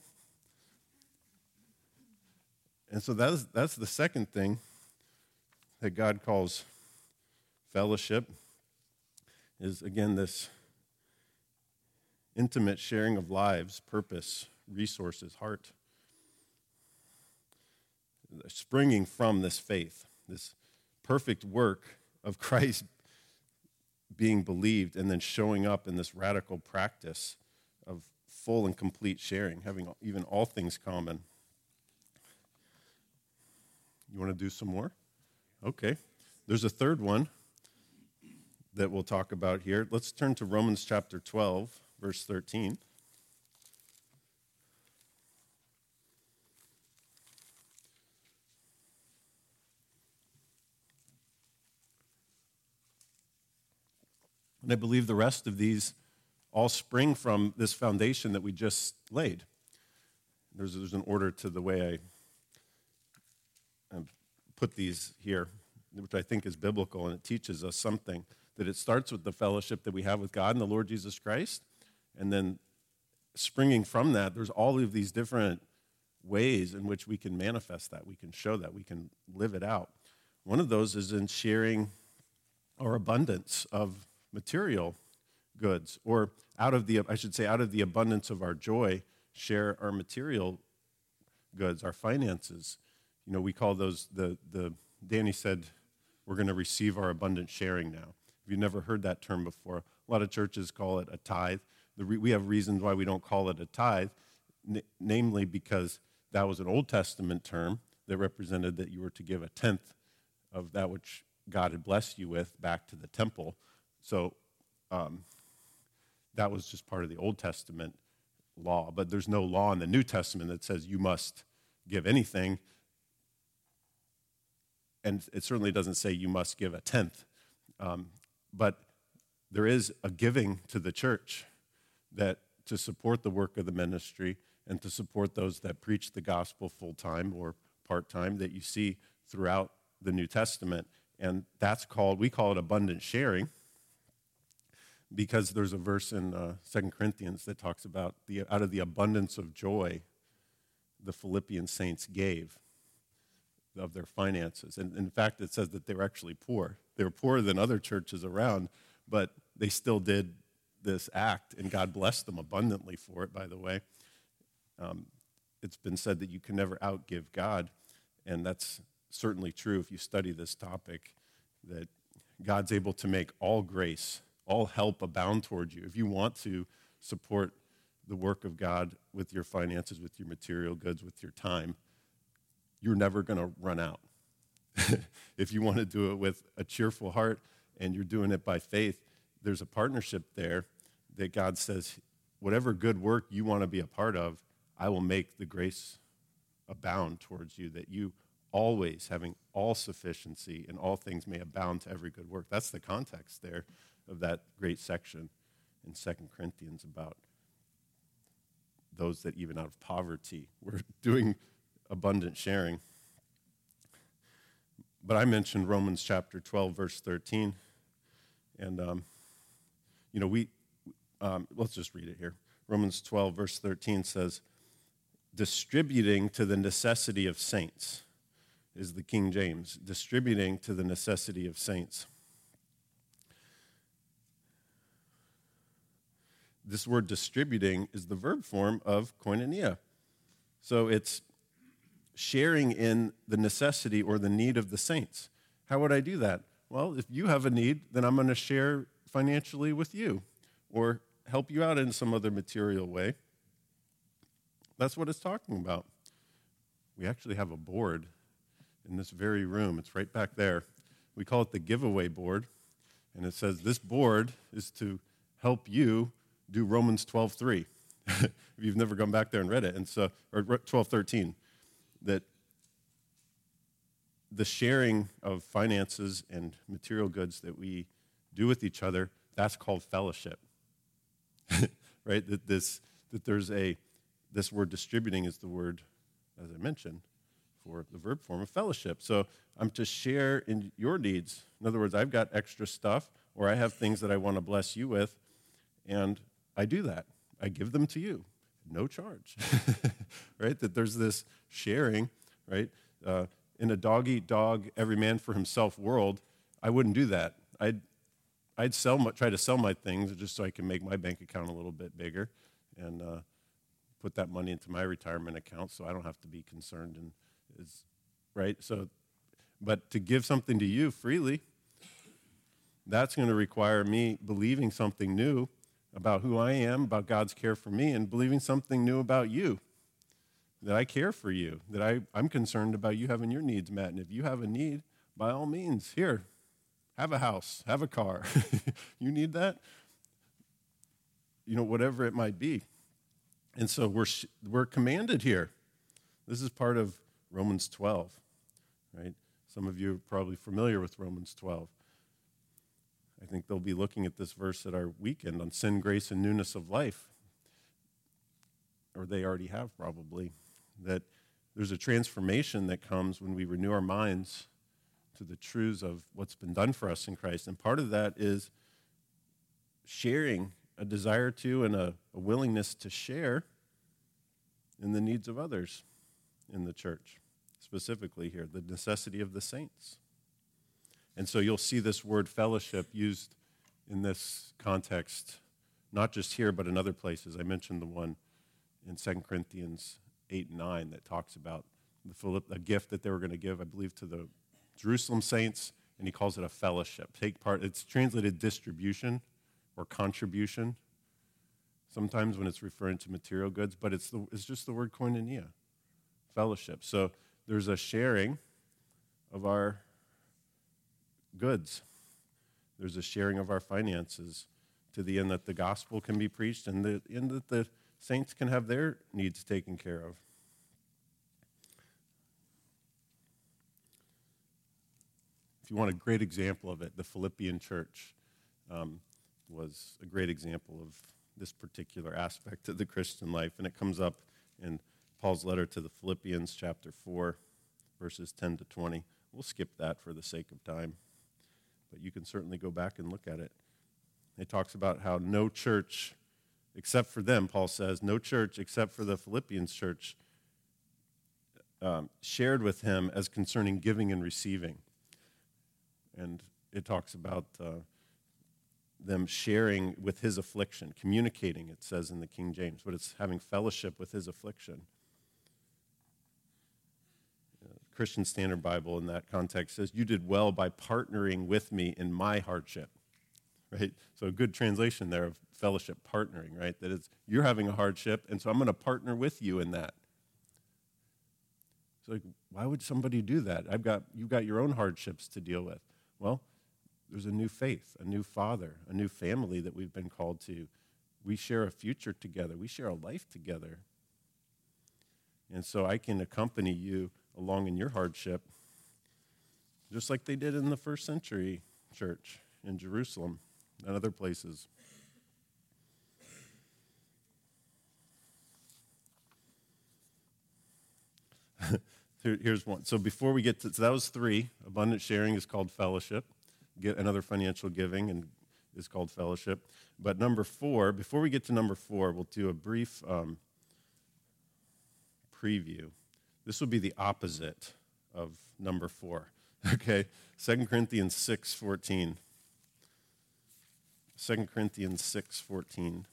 And so that's, that's the second thing that God calls fellowship, is, again, this intimate sharing of lives, purpose, resources, heart, springing from this faith, this perfect work of Christ being believed and then showing up in this radical practice of full and complete sharing, having even all things common. You want to do some more? Okay. There's a third one that we'll talk about here. Let's turn to Romans chapter twelve, verse thirteen. And I believe the rest of these all spring from this foundation that we just laid. There's, there's an order to the way I I've put these here, which I think is biblical, and it teaches us something, that it starts with the fellowship that we have with God and the Lord Jesus Christ, and then springing from that, there's all of these different ways in which we can manifest that, we can show that, we can live it out. One of those is in sharing our abundance of material goods, or out of the, I should say, out of the abundance of our joy, share our material goods, our finances. You know, we call those, the, the Danny said, we're going to receive our abundant sharing now. If you've never heard that term before, a lot of churches call it a tithe. The re, we have reasons why we don't call it a tithe, n- namely because that was an Old Testament term that represented that you were to give a tenth of that which God had blessed you with back to the temple. So um, that was just part of the Old Testament law. But there's no law in the New Testament that says you must give anything. And it certainly doesn't say you must give a tenth. Um, but there is a giving to the church that to support the work of the ministry and to support those that preach the gospel full-time or part-time that you see throughout the New Testament. And that's called, we call it abundant sharing, because there's a verse in uh, Second Corinthians that talks about the out of the abundance of joy the Philippian saints gave of their finances. And in fact, it says that they were actually poor. They were poorer than other churches around, but they still did this act, and God blessed them abundantly for it, by the way. Um, it's been said that you can never outgive God, and that's certainly true if you study this topic, that God's able to make all grace, all help abound toward you. If you want to support the work of God with your finances, with your material goods, with your time, you're never going to run out. If you want to do it with a cheerful heart and you're doing it by faith, there's a partnership there that God says, whatever good work you want to be a part of, I will make the grace abound towards you, that you always, having all sufficiency in all things, may abound to every good work. That's the context there of that great section in Second Corinthians about those that even out of poverty were doing abundant sharing. But I mentioned Romans chapter twelve, verse thirteen. And, um, you know, we, um, let's just read it here. Romans twelve, verse thirteen says, distributing to the necessity of saints, is the King James, distributing to the necessity of saints. This word distributing is the verb form of koinonia. So it's sharing in the necessity or the need of the saints. How would I do that? Well, if you have a need, then I'm going to share financially with you or help you out in some other material way. That's what it's talking about. We actually have a board in this very room. It's right back there. We call it the giveaway board. And it says this board is to help you do Romans twelve three. If you've never gone back there and read it. And so, or twelve thirteen, that the sharing of finances and material goods that we do with each other, that's called fellowship. Right? That this that there's a this word distributing is the word, as I mentioned, for the verb form of fellowship. So I'm to share in your needs. In other words, I've got extra stuff, or I have things that I want to bless you with, and I do that. I give them to you, no charge. Right? That there's this sharing, right? Uh, in a dog-eat-dog, every man for himself world, I wouldn't do that. I'd I'd sell my, try to sell my things just so I can make my bank account a little bit bigger, and uh, put that money into my retirement account so I don't have to be concerned. And is right. So, but to give something to you freely, that's going to require me believing something new about who I am, about God's care for me, and believing something new about you. That I care for you, that I, I'm concerned about you having your needs met. And if you have a need, by all means, here, have a house, have a car. You need that? You know, whatever it might be. And so we're we're commanded here. This is part of Romans twelve, right? Some of you are probably familiar with Romans twelve. I think they'll be looking at this verse at our weekend on sin, grace, and newness of life. Or they already have probably. That there's a transformation that comes when we renew our minds to the truths of what's been done for us in Christ. And part of that is sharing, a desire to and a, a willingness to share in the needs of others in the church, specifically here, the necessity of the saints. And so you'll see this word fellowship used in this context, not just here, but in other places. I mentioned the one in Second Corinthians eight and nine that talks about the Philipp, a gift that they were going to give, I believe, to the Jerusalem saints, and he calls it a fellowship. Take part. It's translated distribution or contribution sometimes when it's referring to material goods, but it's the, it's just the word koinonia, fellowship. So there's a sharing of our goods. There's a sharing of our finances to the end that the gospel can be preached and the end that the saints can have their needs taken care of. If you want a great example of it, the Philippian church um, was a great example of this particular aspect of the Christian life, and it comes up in Paul's letter to the Philippians, chapter four, verses ten to twenty. We'll skip that for the sake of time, but you can certainly go back and look at it. It talks about how no church, except for them, Paul says, no church except for the Philippians church um, shared with him as concerning giving and receiving. And it talks about uh, them sharing with his affliction, communicating, it says in the King James, but it's having fellowship with his affliction. Uh, Christian Standard Bible in that context says, you did well by partnering with me in my hardship. Right? So a good translation there of fellowship, partnering, right? That it's, you're having a hardship, and so I'm going to partner with you in that. It's like, why would somebody do that? I've got, you've got your own hardships to deal with. Well, there's a new faith, a new father, a new family that we've been called to. We share a future together. We share a life together. And so I can accompany you along in your hardship, just like they did in the first century church in Jerusalem and other places. Here, here's one. So before we get to, so that was three. Abundant sharing is called fellowship. Get another financial giving and is called fellowship. But number four, before we get to number four, we'll do a brief um, preview. This will be the opposite of number four. Okay, Second Corinthians six fourteen. Second Corinthians six fourteen.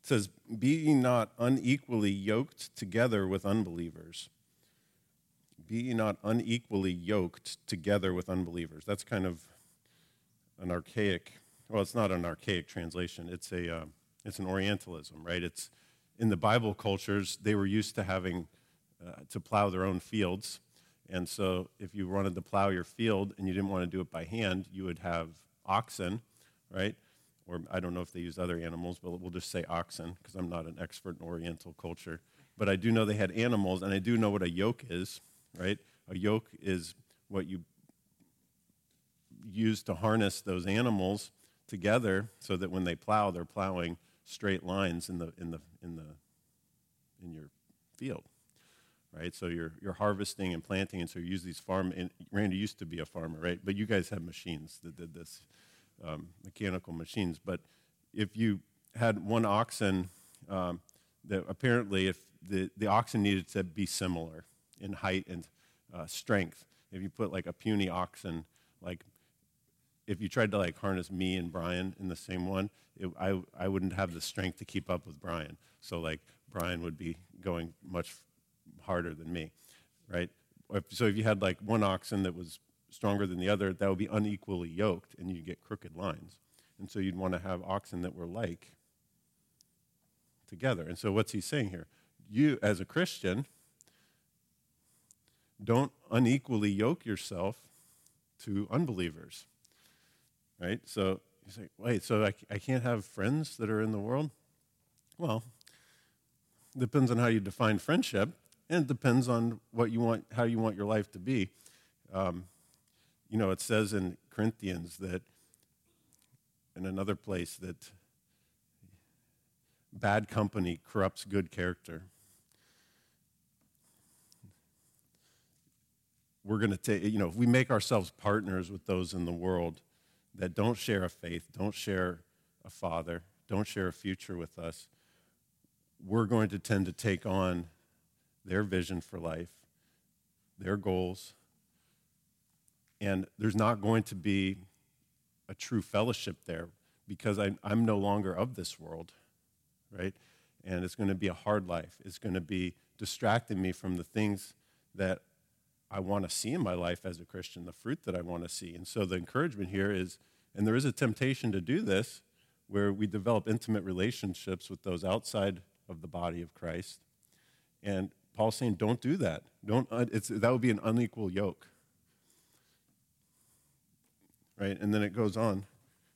It says, be ye not unequally yoked together with unbelievers. Be ye not unequally yoked together with unbelievers. That's kind of an archaic, well, it's not an archaic translation. It's a, uh, it's an Orientalism, right? It's in the Bible cultures, they were used to having uh, to plow their own fields. And so if you wanted to plow your field and you didn't want to do it by hand, you would have oxen, right? Or I don't know if they use other animals, but we'll just say oxen because I'm not an expert in Oriental culture. But I do know they had animals, and I do know what a yoke is, right? A yoke is what you use to harness those animals together so that when they plow, they're plowing straight lines in the in the in the in your field, right? So you're you're harvesting and planting, and so you use these farm. And Randy used to be a farmer, right? But you guys have machines that did this. Um, mechanical machines, but if you had one oxen, um, that apparently if the, the oxen needed to be similar in height and uh, strength, if you put like a puny oxen, like if you tried to like harness me and Brian in the same one, it, I, I wouldn't have the strength to keep up with Brian. So like Brian would be going much harder than me, right? If, so if you had like one oxen that was stronger than the other, that would be unequally yoked, and you'd get crooked lines. And so you'd want to have oxen that were like together. And so what's he saying here? You, as a Christian, don't unequally yoke yourself to unbelievers, right? So you say, wait, so I, I can't have friends that are in the world? Well, it depends on how you define friendship, and it depends on what you want, how you want your life to be. Um, You know, it says in Corinthians that, in another place, that bad company corrupts good character. We're going to take, you know, if we make ourselves partners with those in the world that don't share a faith, don't share a father, don't share a future with us, we're going to tend to take on their vision for life, their goals, and there's not going to be a true fellowship there because I, I'm no longer of this world, right? And it's going to be a hard life. It's going to be distracting me from the things that I want to see in my life as a Christian, the fruit that I want to see. And so the encouragement here is, and there is a temptation to do this, where we develop intimate relationships with those outside of the body of Christ. And Paul's saying, don't do that. Don't. It's, that would be an unequal yoke. Right? And then it goes on.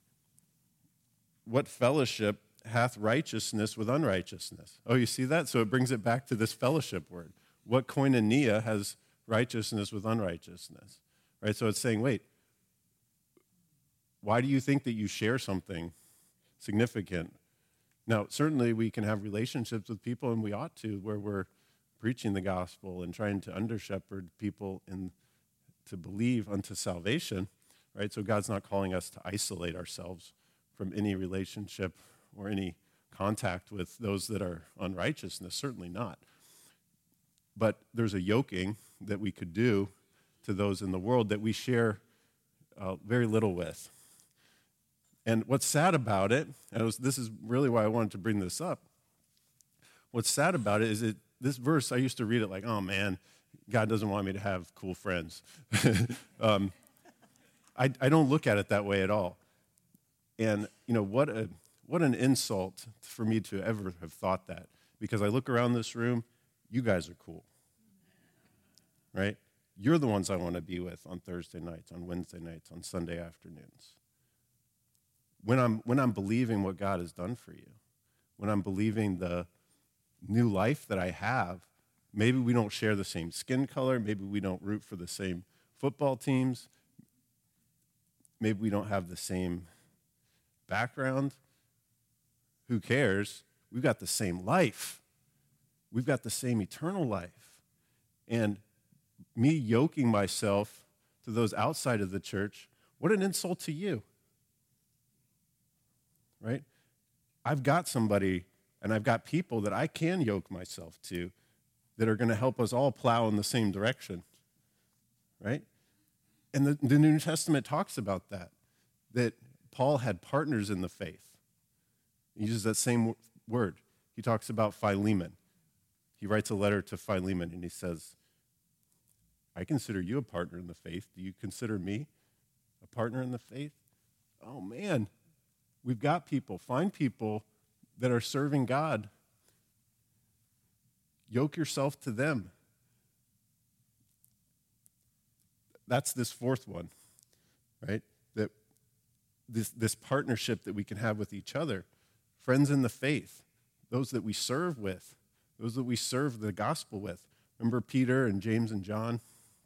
What fellowship hath righteousness with unrighteousness? Oh, you see that? So it brings it back to this fellowship word. What koinonia has righteousness with unrighteousness? Right? So it's saying, wait, why do you think that you share something significant? Now, certainly we can have relationships with people, and we ought to, where we're preaching the gospel and trying to under-shepherd people in, to believe unto salvation. Right? So God's not calling us to isolate ourselves from any relationship or any contact with those that are unrighteousness, certainly not. But there's a yoking that we could do to those in the world that we share uh, very little with. And what's sad about it, and it was, this is really why I wanted to bring this up, what's sad about it is that this verse, I used to read it like, oh man, God doesn't want me to have cool friends. um, I, I don't look at it that way at all. And, you know, what a what an insult for me to ever have thought that. Because I look around this room, you guys are cool, right? You're the ones I want to be with on Thursday nights, on Wednesday nights, on Sunday afternoons. When I'm, when I'm believing what God has done for you, when I'm believing the new life that I have, maybe we don't share the same skin color, maybe we don't root for the same football teams, maybe we don't have the same background. Who cares? We've got the same life. We've got the same eternal life. And me yoking myself to those outside of the church, what an insult to you. Right? I've got somebody and I've got people that I can yoke myself to that are going to help us all plow in the same direction. Right? And the, the New Testament talks about that, that Paul had partners in the faith. He uses that same word. He talks about Philemon. He writes a letter to Philemon, and he says, I consider you a partner in the faith. Do you consider me a partner in the faith? Oh, man, we've got people. Find people that are serving God. Yoke yourself to them. That's this fourth one, right? That this, this partnership that we can have with each other. Friends in the faith, those that we serve with, those that we serve the gospel with. Remember Peter and James and John?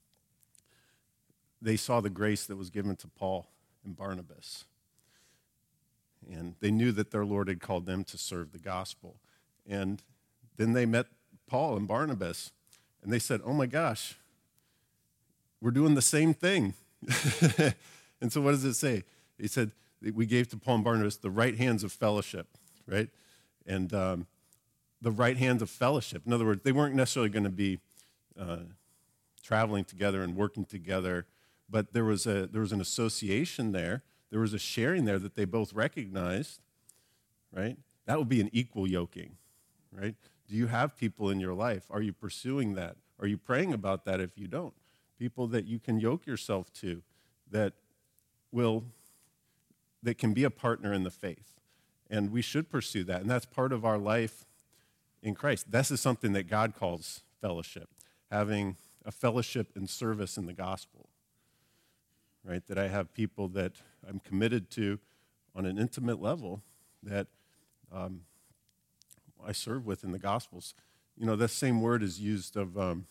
They saw the grace that was given to Paul and Barnabas. And they knew that their Lord had called them to serve the gospel. And then they met Paul and Barnabas, and they said, oh my gosh, we're doing the same thing. And so what does it say? He said, we gave to Paul and Barnabas the right hands of fellowship, right? And um, the right hands of fellowship. In other words, they weren't necessarily going to be uh, traveling together and working together, but there was a there was an association there. There was a sharing there that they both recognized, right? That would be an equal yoking, right? Do you have people in your life? Are you pursuing that? Are you praying about that if you don't? People that you can yoke yourself to that will, that can be a partner in the faith. And we should pursue that. And that's part of our life in Christ. This is something that God calls fellowship, having a fellowship and service in the gospel, right? That I have people that I'm committed to on an intimate level that um, I serve with in the Gospels. You know, that same word is used of, um,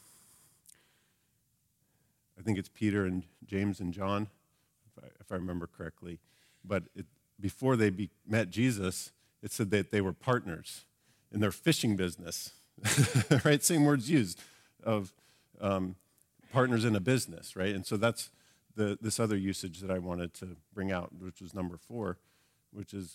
I think it's Peter and James and John, if I, if I remember correctly. But it, before they be, met Jesus, it said that they were partners in their fishing business, right? Same words used of um, partners in a business, right? And so that's the this other usage that I wanted to bring out, which was number four, which is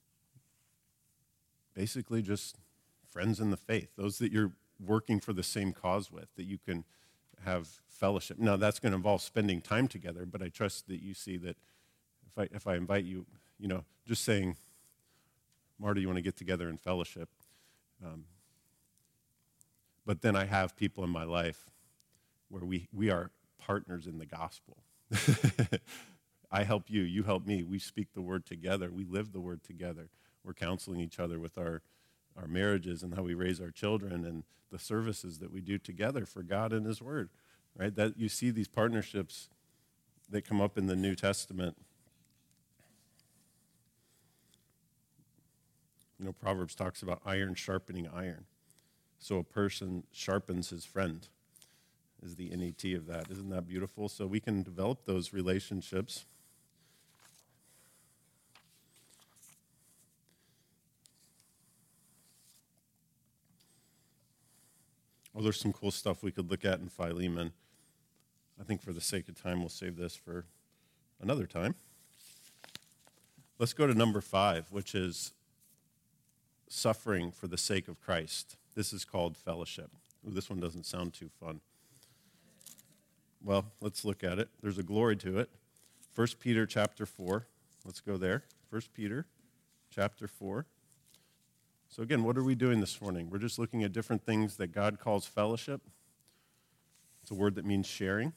basically just friends in the faith, those that you're working for the same cause with, that you can have fellowship. Now, that's going to involve spending time together, but I trust that you see that if I if I invite you, you know, just saying, Marta, you want to get together in fellowship, um, but then I have people in my life where we, we are partners in the gospel. I help you, you help me. We speak the word together. We live the word together. We're counseling each other with our, our marriages and how we raise our children and the services that we do together for God and his word, right? That you see these partnerships that come up in the New Testament. You know, Proverbs talks about iron sharpening iron. So a person sharpens his friend is the N E T of that. Isn't that beautiful? So we can develop those relationships. Oh, there's some cool stuff we could look at in Philemon. I think for the sake of time, we'll save this for another time. Let's go to number five, which is suffering for the sake of Christ. This is called fellowship. Ooh, this one doesn't sound too fun. Well, let's look at it. There's a glory to it. First Peter chapter four. Let's go there. First Peter chapter four. So again, what are we doing this morning? We're just looking at different things that God calls fellowship. It's a word that means sharing.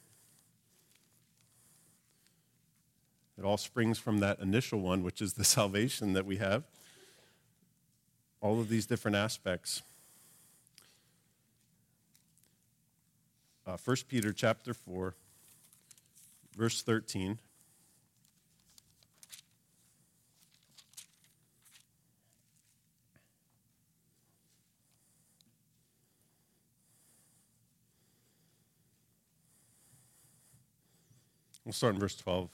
It all springs from that initial one, which is the salvation that we have. All of these different aspects. Uh, First Peter chapter four, verse thirteen. We'll start in verse twelve.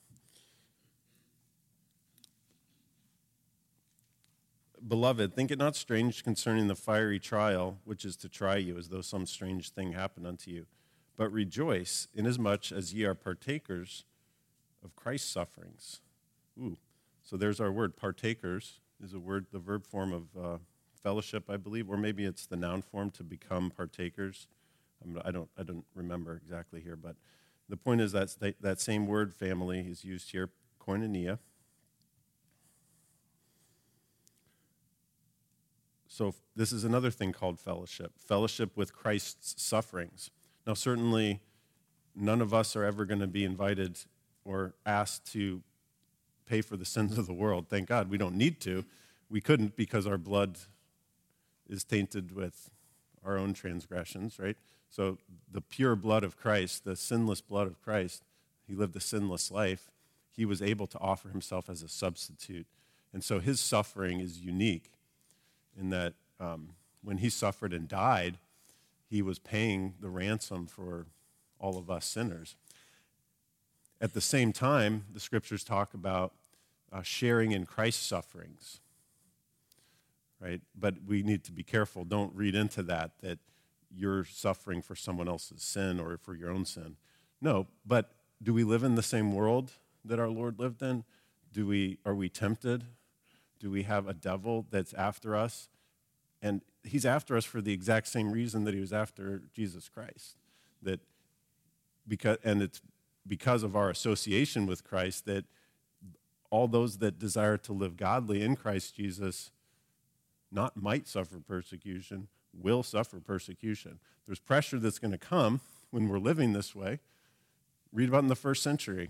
Beloved, think it not strange concerning the fiery trial, which is to try you, as though some strange thing happened unto you. But rejoice, inasmuch as ye are partakers of Christ's sufferings. Ooh, so there's our word. Partakers is a word, the verb form of uh, fellowship, I believe, or maybe it's the noun form to become partakers. I'm, I don't, I don't remember exactly here, but the point is that that same word, family, is used here, koinonia. So this is another thing called fellowship, fellowship with Christ's sufferings. Now, certainly, none of us are ever going to be invited or asked to pay for the sins of the world. Thank God we don't need to. We couldn't because our blood is tainted with our own transgressions, right? So the pure blood of Christ, the sinless blood of Christ, he lived a sinless life. He was able to offer himself as a substitute. And so his suffering is unique in that um, when he suffered and died, he was paying the ransom for all of us sinners. At the same time, the scriptures talk about uh, sharing in Christ's sufferings, right? But we need to be careful. Don't read into that that you're suffering for someone else's sin or for your own sin. No, but do we live in the same world that our Lord lived in? Do we, are we tempted? Do we have a devil that's after us? And he's after us for the exact same reason that he was after Jesus Christ. That because, and it's because of our association with Christ that all those that desire to live godly in Christ Jesus not might suffer persecution, will suffer persecution. There's pressure that's going to come when we're living this way. Read about in the first century.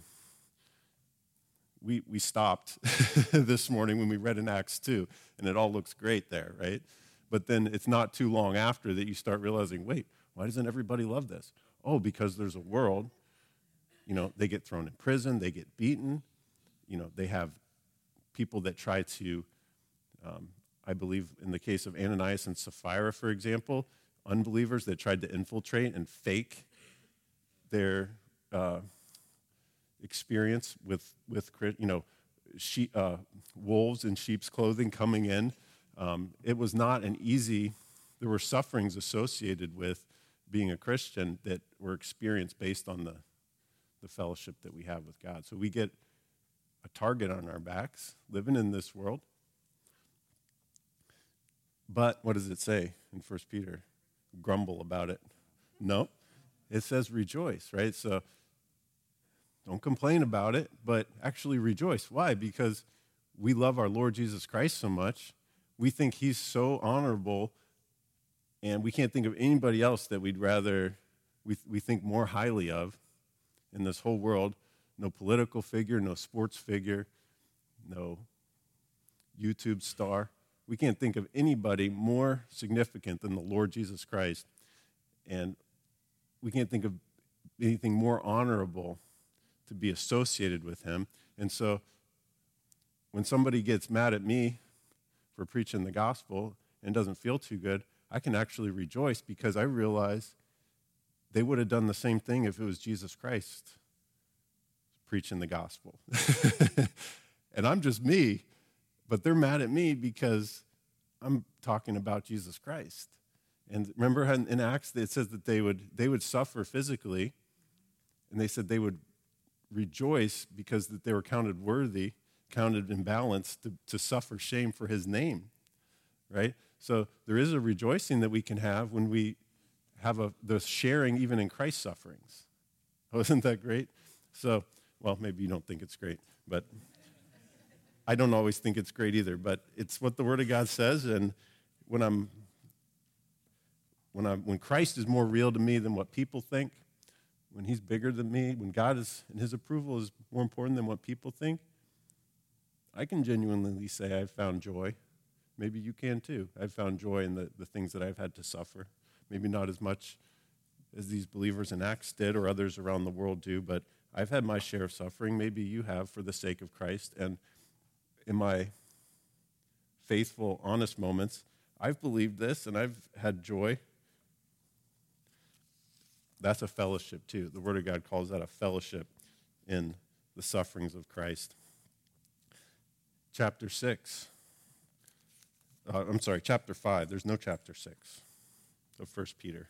We we stopped this morning when we read in Acts two, and it all looks great there, right? But then it's not too long after that you start realizing, wait, why doesn't everybody love this? Oh, because there's a world, you know, they get thrown in prison, they get beaten, you know, they have people that try to, um, I believe in the case of Ananias and Sapphira, for example, unbelievers that tried to infiltrate and fake their uh, experience with, with you know, she, uh, wolves in sheep's clothing coming in. Um, it was not an easy, there were sufferings associated with being a Christian that were experienced based on the, the fellowship that we have with God. So we get a target on our backs living in this world. But what does it say in First Peter? Grumble about it. No, it says rejoice, right? So don't complain about it, but actually rejoice. Why? Because we love our Lord Jesus Christ so much. We think he's so honorable, and we can't think of anybody else that we'd rather, we, we think more highly of in this whole world. No political figure, no sports figure, no YouTube star. We can't think of anybody more significant than the Lord Jesus Christ. And we can't think of anything more honorable to be associated with him. And so when somebody gets mad at me for preaching the gospel and doesn't feel too good, I can actually rejoice because I realize they would have done the same thing if it was Jesus Christ preaching the gospel. And I'm just me, but they're mad at me because I'm talking about Jesus Christ. And remember how in Acts it says that they would they would suffer physically, and they said they would rejoice because that they were counted worthy, counted in balance to, to suffer shame for his name, right? So there is a rejoicing that we can have when we have a the sharing even in Christ's sufferings. Oh, isn't that great? So, well, maybe you don't think it's great, but I don't always think it's great either, but it's what the Word of God says, and when I'm when I when Christ is more real to me than what people think, when he's bigger than me, when God is and his approval is more important than what people think, I can genuinely say I've found joy. Maybe you can too. I've found joy in the, the things that I've had to suffer. Maybe not as much as these believers in Acts did or others around the world do, but I've had my share of suffering. Maybe you have for the sake of Christ. And in my faithful, honest moments, I've believed this and I've had joy. That's a fellowship too. The Word of God calls that a fellowship in the sufferings of Christ. Chapter six. Uh, I'm sorry, chapter five. There's no chapter six of First Peter.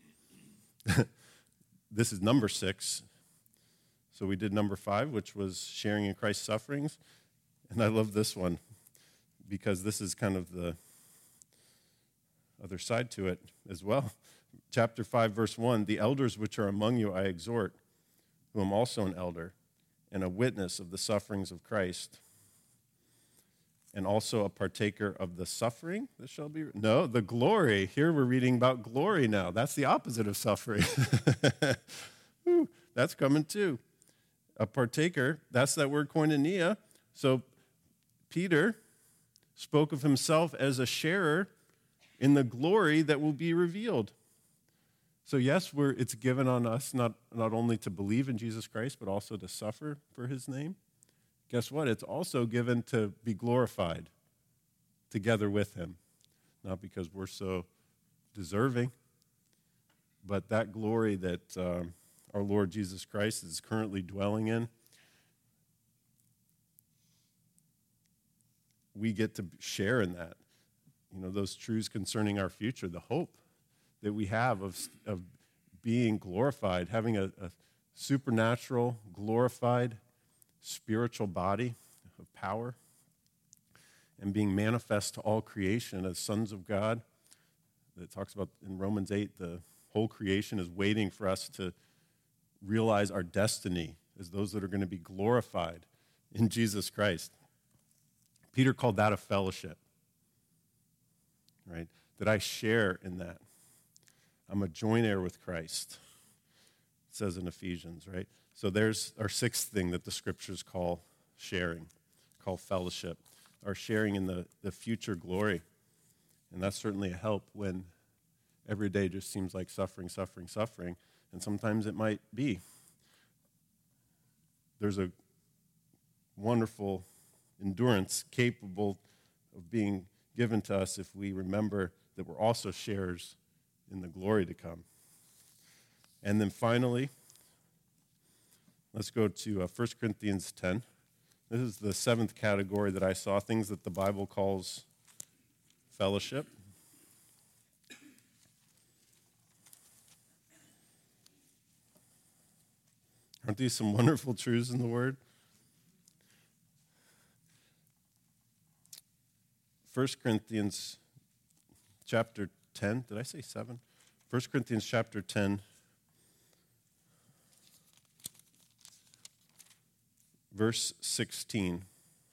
This is number six. So we did number five, which was sharing in Christ's sufferings. And I love this one because this is kind of the other side to it as well. Chapter five, verse one, the elders which are among you I exhort, who am also an elder and a witness of the sufferings of Christ. and also a partaker of the suffering that shall be. No, the glory. Here we're reading about glory now. That's the opposite of suffering. Whew, that's coming too. A partaker, that's that word koinonia. So Peter spoke of himself as a sharer in the glory that will be revealed. So yes, we're, it's given on us not, not only to believe in Jesus Christ, but also to suffer for his name. Guess what? It's also given to be glorified together with him. Not because we're so deserving, but that glory that um, our Lord Jesus Christ is currently dwelling in, we get to share in that. You know, those truths concerning our future, the hope that we have of, of being glorified, having a, a supernatural, glorified, spiritual body of power, and being manifest to all creation as sons of God. It talks about in Romans eight, the whole creation is waiting for us to realize our destiny as those that are going to be glorified in Jesus Christ. Peter called that a fellowship, right? That I share in that. I'm a joint heir with Christ, it says in Ephesians, right? So there's our sixth thing that the scriptures call sharing, call fellowship, our sharing in the, the future glory. And that's certainly a help when every day just seems like suffering, suffering, suffering. And sometimes it might be. There's a wonderful endurance capable of being given to us if we remember that we're also sharers in the glory to come. And then finally, let's go to uh, First Corinthians ten. This is the seventh category that I saw, things that the Bible calls fellowship. Aren't these some wonderful truths in the Word? First Corinthians chapter ten. Did I say seven? First Corinthians chapter ten. Verse sixteen.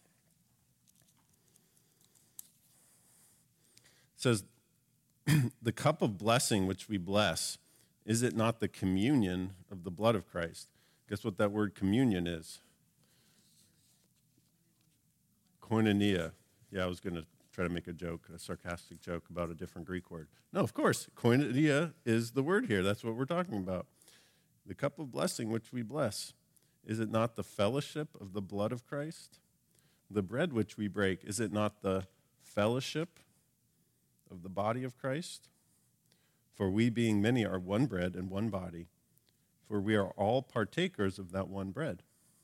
It says, the cup of blessing which we bless, is it not the communion of the blood of Christ? Guess what that word communion is? Koinonia. Yeah, I was going to try to make a joke, a sarcastic joke about a different Greek word. No, of course, koinonia is the word here. That's what we're talking about. The cup of blessing which we bless, is it not the fellowship of the blood of Christ? The bread which we break, is it not the fellowship of the body of Christ? For we, being many, are one bread and one body, for we are all partakers of that one bread.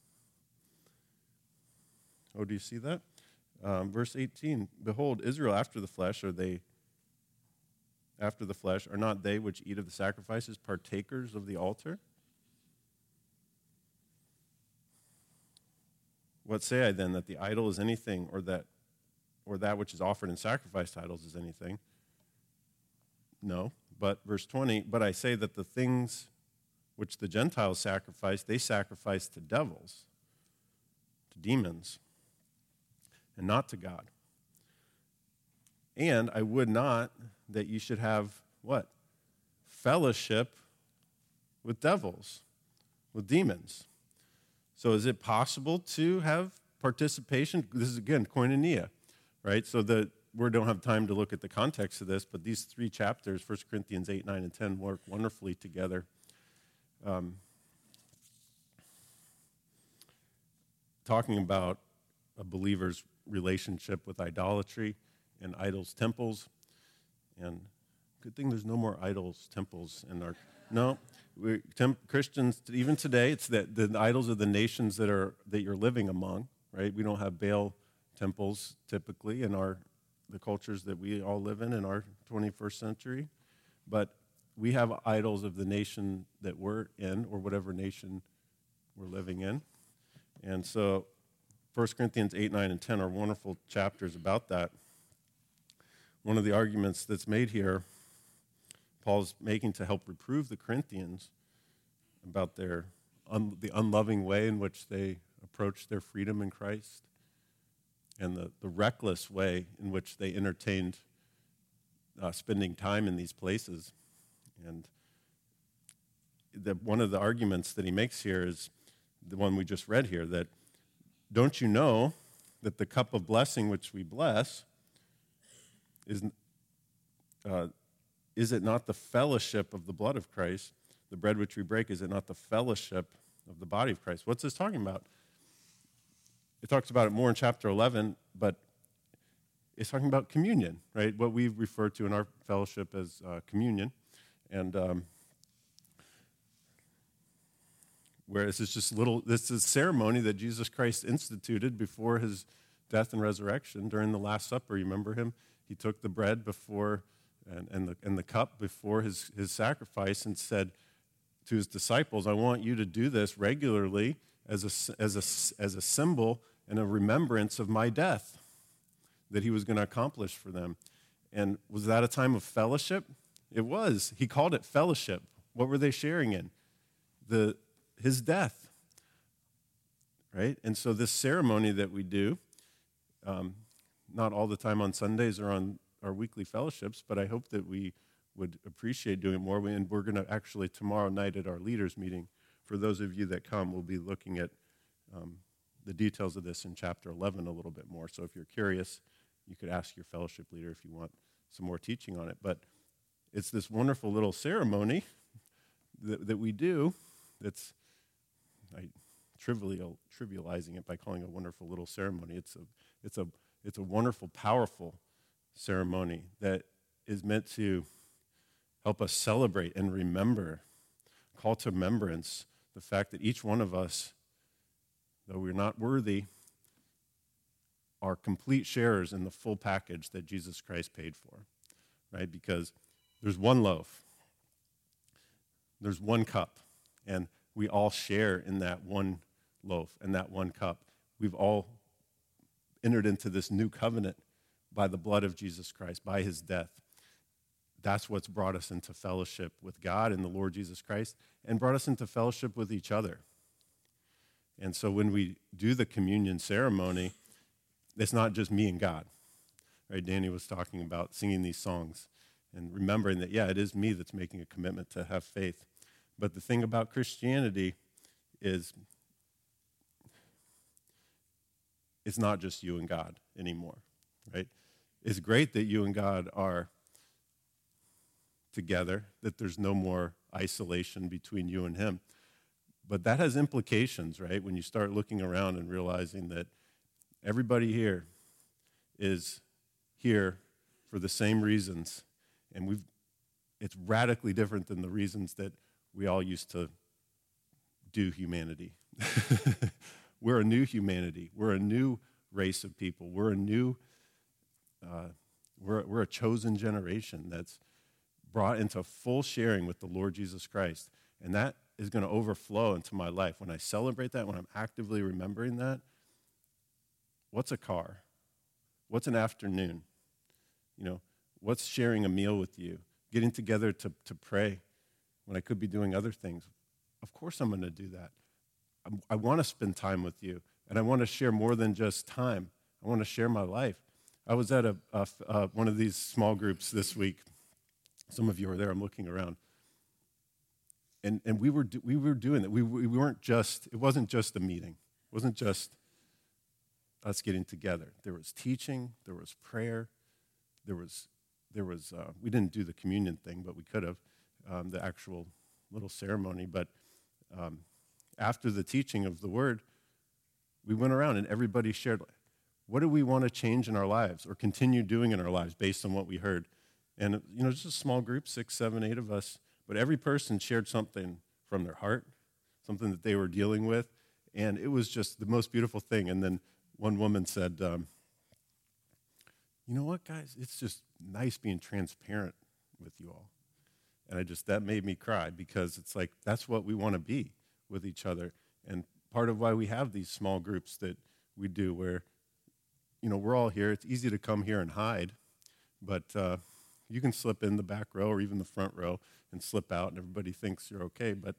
Oh, do you see that? Um, verse eighteen, behold, Israel after the flesh, are they, after the flesh, are not they which eat of the sacrifices partakers of the altar? What say I then, that the idol is anything, or that or that which is offered in sacrifice to idols is anything? No. But verse twenty, but I say that the things which the Gentiles sacrifice, they sacrifice to devils, to demons, and not to God. And I would not that you should have what? Fellowship with devils, with demons. So is it possible to have participation? This is, again, koinonia, right? So the, we don't have time to look at the context of this, but these three chapters, First Corinthians eight, nine, and ten, work wonderfully together. Um, talking about a believer's relationship with idolatry and idols' temples. And good thing there's no more idols' temples in our... No. We, temp, Christians, even today, it's that the idols of the nations that are that you're living among, right? We don't have Baal temples typically in our the cultures that we all live in in our twenty-first century, but we have idols of the nation that we're in, or whatever nation we're living in. And so First Corinthians eight, nine, and ten are wonderful chapters about that. One of the arguments that's made here, Paul's making to help reprove the Corinthians about their un, the unloving way in which they approach their freedom in Christ, and the, the reckless way in which they entertained uh, spending time in these places. And the, one of the arguments that he makes here is the one we just read here, that don't you know that the cup of blessing which we bless is, uh, is it not the fellowship of the blood of Christ? The bread which we break, is it not the fellowship of the body of Christ? What's this talking about? It talks about it more in chapter eleven, but it's talking about communion, right? What we refer to in our fellowship as uh, communion. And um, whereas it's just little, this is a ceremony that Jesus Christ instituted before his death and resurrection during the Last Supper. You remember him? He took the bread before and, and, the, and the cup before his, his sacrifice and said to his disciples, I want you to do this regularly as a, as a, as a symbol and a remembrance of my death that he was going to accomplish for them. And was that a time of fellowship? It was. He called it fellowship. What were they sharing in? The, his death, right? And so this ceremony that we do, um, not all the time on Sundays or on our weekly fellowships, but I hope that we would appreciate doing it more. And we're going to actually tomorrow night at our leaders meeting, for those of you that come, we'll be looking at um, the details of this in chapter eleven a little bit more. So if you're curious, you could ask your fellowship leader if you want some more teaching on it. But it's this wonderful little ceremony that, that we do that's, I trivial, trivializing it by calling it a wonderful little ceremony. It's a, it's a, it's a wonderful, powerful ceremony that is meant to help us celebrate and remember, call to remembrance the fact that each one of us, though we're not worthy, are complete sharers in the full package that Jesus Christ paid for, right? Because there's one loaf, there's one cup, and we all share in that one loaf and that one cup. We've all entered into this new covenant by the blood of Jesus Christ, by his death. That's what's brought us into fellowship with God and the Lord Jesus Christ, and brought us into fellowship with each other. And so when we do the communion ceremony, it's not just me and God, right? Danny was talking about singing these songs and remembering that, yeah, it is me that's making a commitment to have faith. But the thing about Christianity is it's not just you and God anymore, right? It's great that you and God are together, that there's no more isolation between you and him. But that has implications, right? When you start looking around and realizing that everybody here is here for the same reasons, and we've it's radically different than the reasons that we all used to do humanity. We're a new humanity. We're a new race of people. We're a new, uh, we're, we're a chosen generation that's brought into full sharing with the Lord Jesus Christ. And that is going to overflow into my life. When I celebrate that, when I'm actively remembering that, what's a car? What's an afternoon? You know, what's sharing a meal with you? Getting together to, to pray when I could be doing other things. Of course I'm going to do that. I'm, I want to spend time with you, and I want to share more than just time. I want to share my life. I was at a, a, a one of these small groups this week. Some of you are there. I'm looking around. And and we were we were doing that. We we weren't just. It wasn't just a meeting. It wasn't just us getting together. There was teaching. There was prayer. There was there was. Uh, we didn't do the communion thing, but we could have um, the actual little ceremony. But um, after the teaching of the word, we went around and everybody shared. What do we want to change in our lives or continue doing in our lives based on what we heard? And you know, just a small group, six, seven, eight of us. But every person shared something from their heart, something that they were dealing with, and it was just the most beautiful thing. And then one woman said, um, you know what, guys, it's just nice being transparent with you all. And I just, that made me cry, because it's like, that's what we want to be with each other. And part of why we have these small groups that we do where, you know, we're all here. It's easy to come here and hide, but uh, you can slip in the back row or even the front row and slip out, and everybody thinks you're okay. But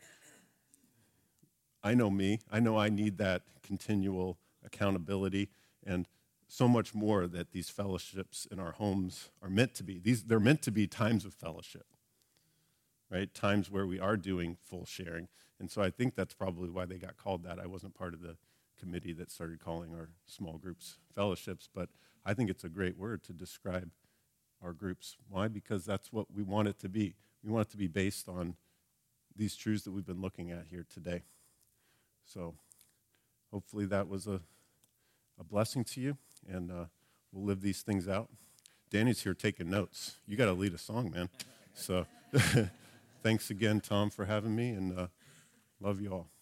I know me. I know I need that continual accountability. And so much more that these fellowships in our homes are meant to be. These, they're meant to be times of fellowship, right? Times where we are doing full sharing. And so I think that's probably why they got called that. I wasn't part of the committee that started calling our small groups fellowships, but I think it's a great word to describe our groups. Why? Because that's what we want it to be. We want it to be based on these truths that we've been looking at here today. So hopefully that was a, a blessing to you, and uh, we'll live these things out. Danny's here taking notes. You got to lead a song, man. So thanks again, Tom, for having me, and uh, love you all.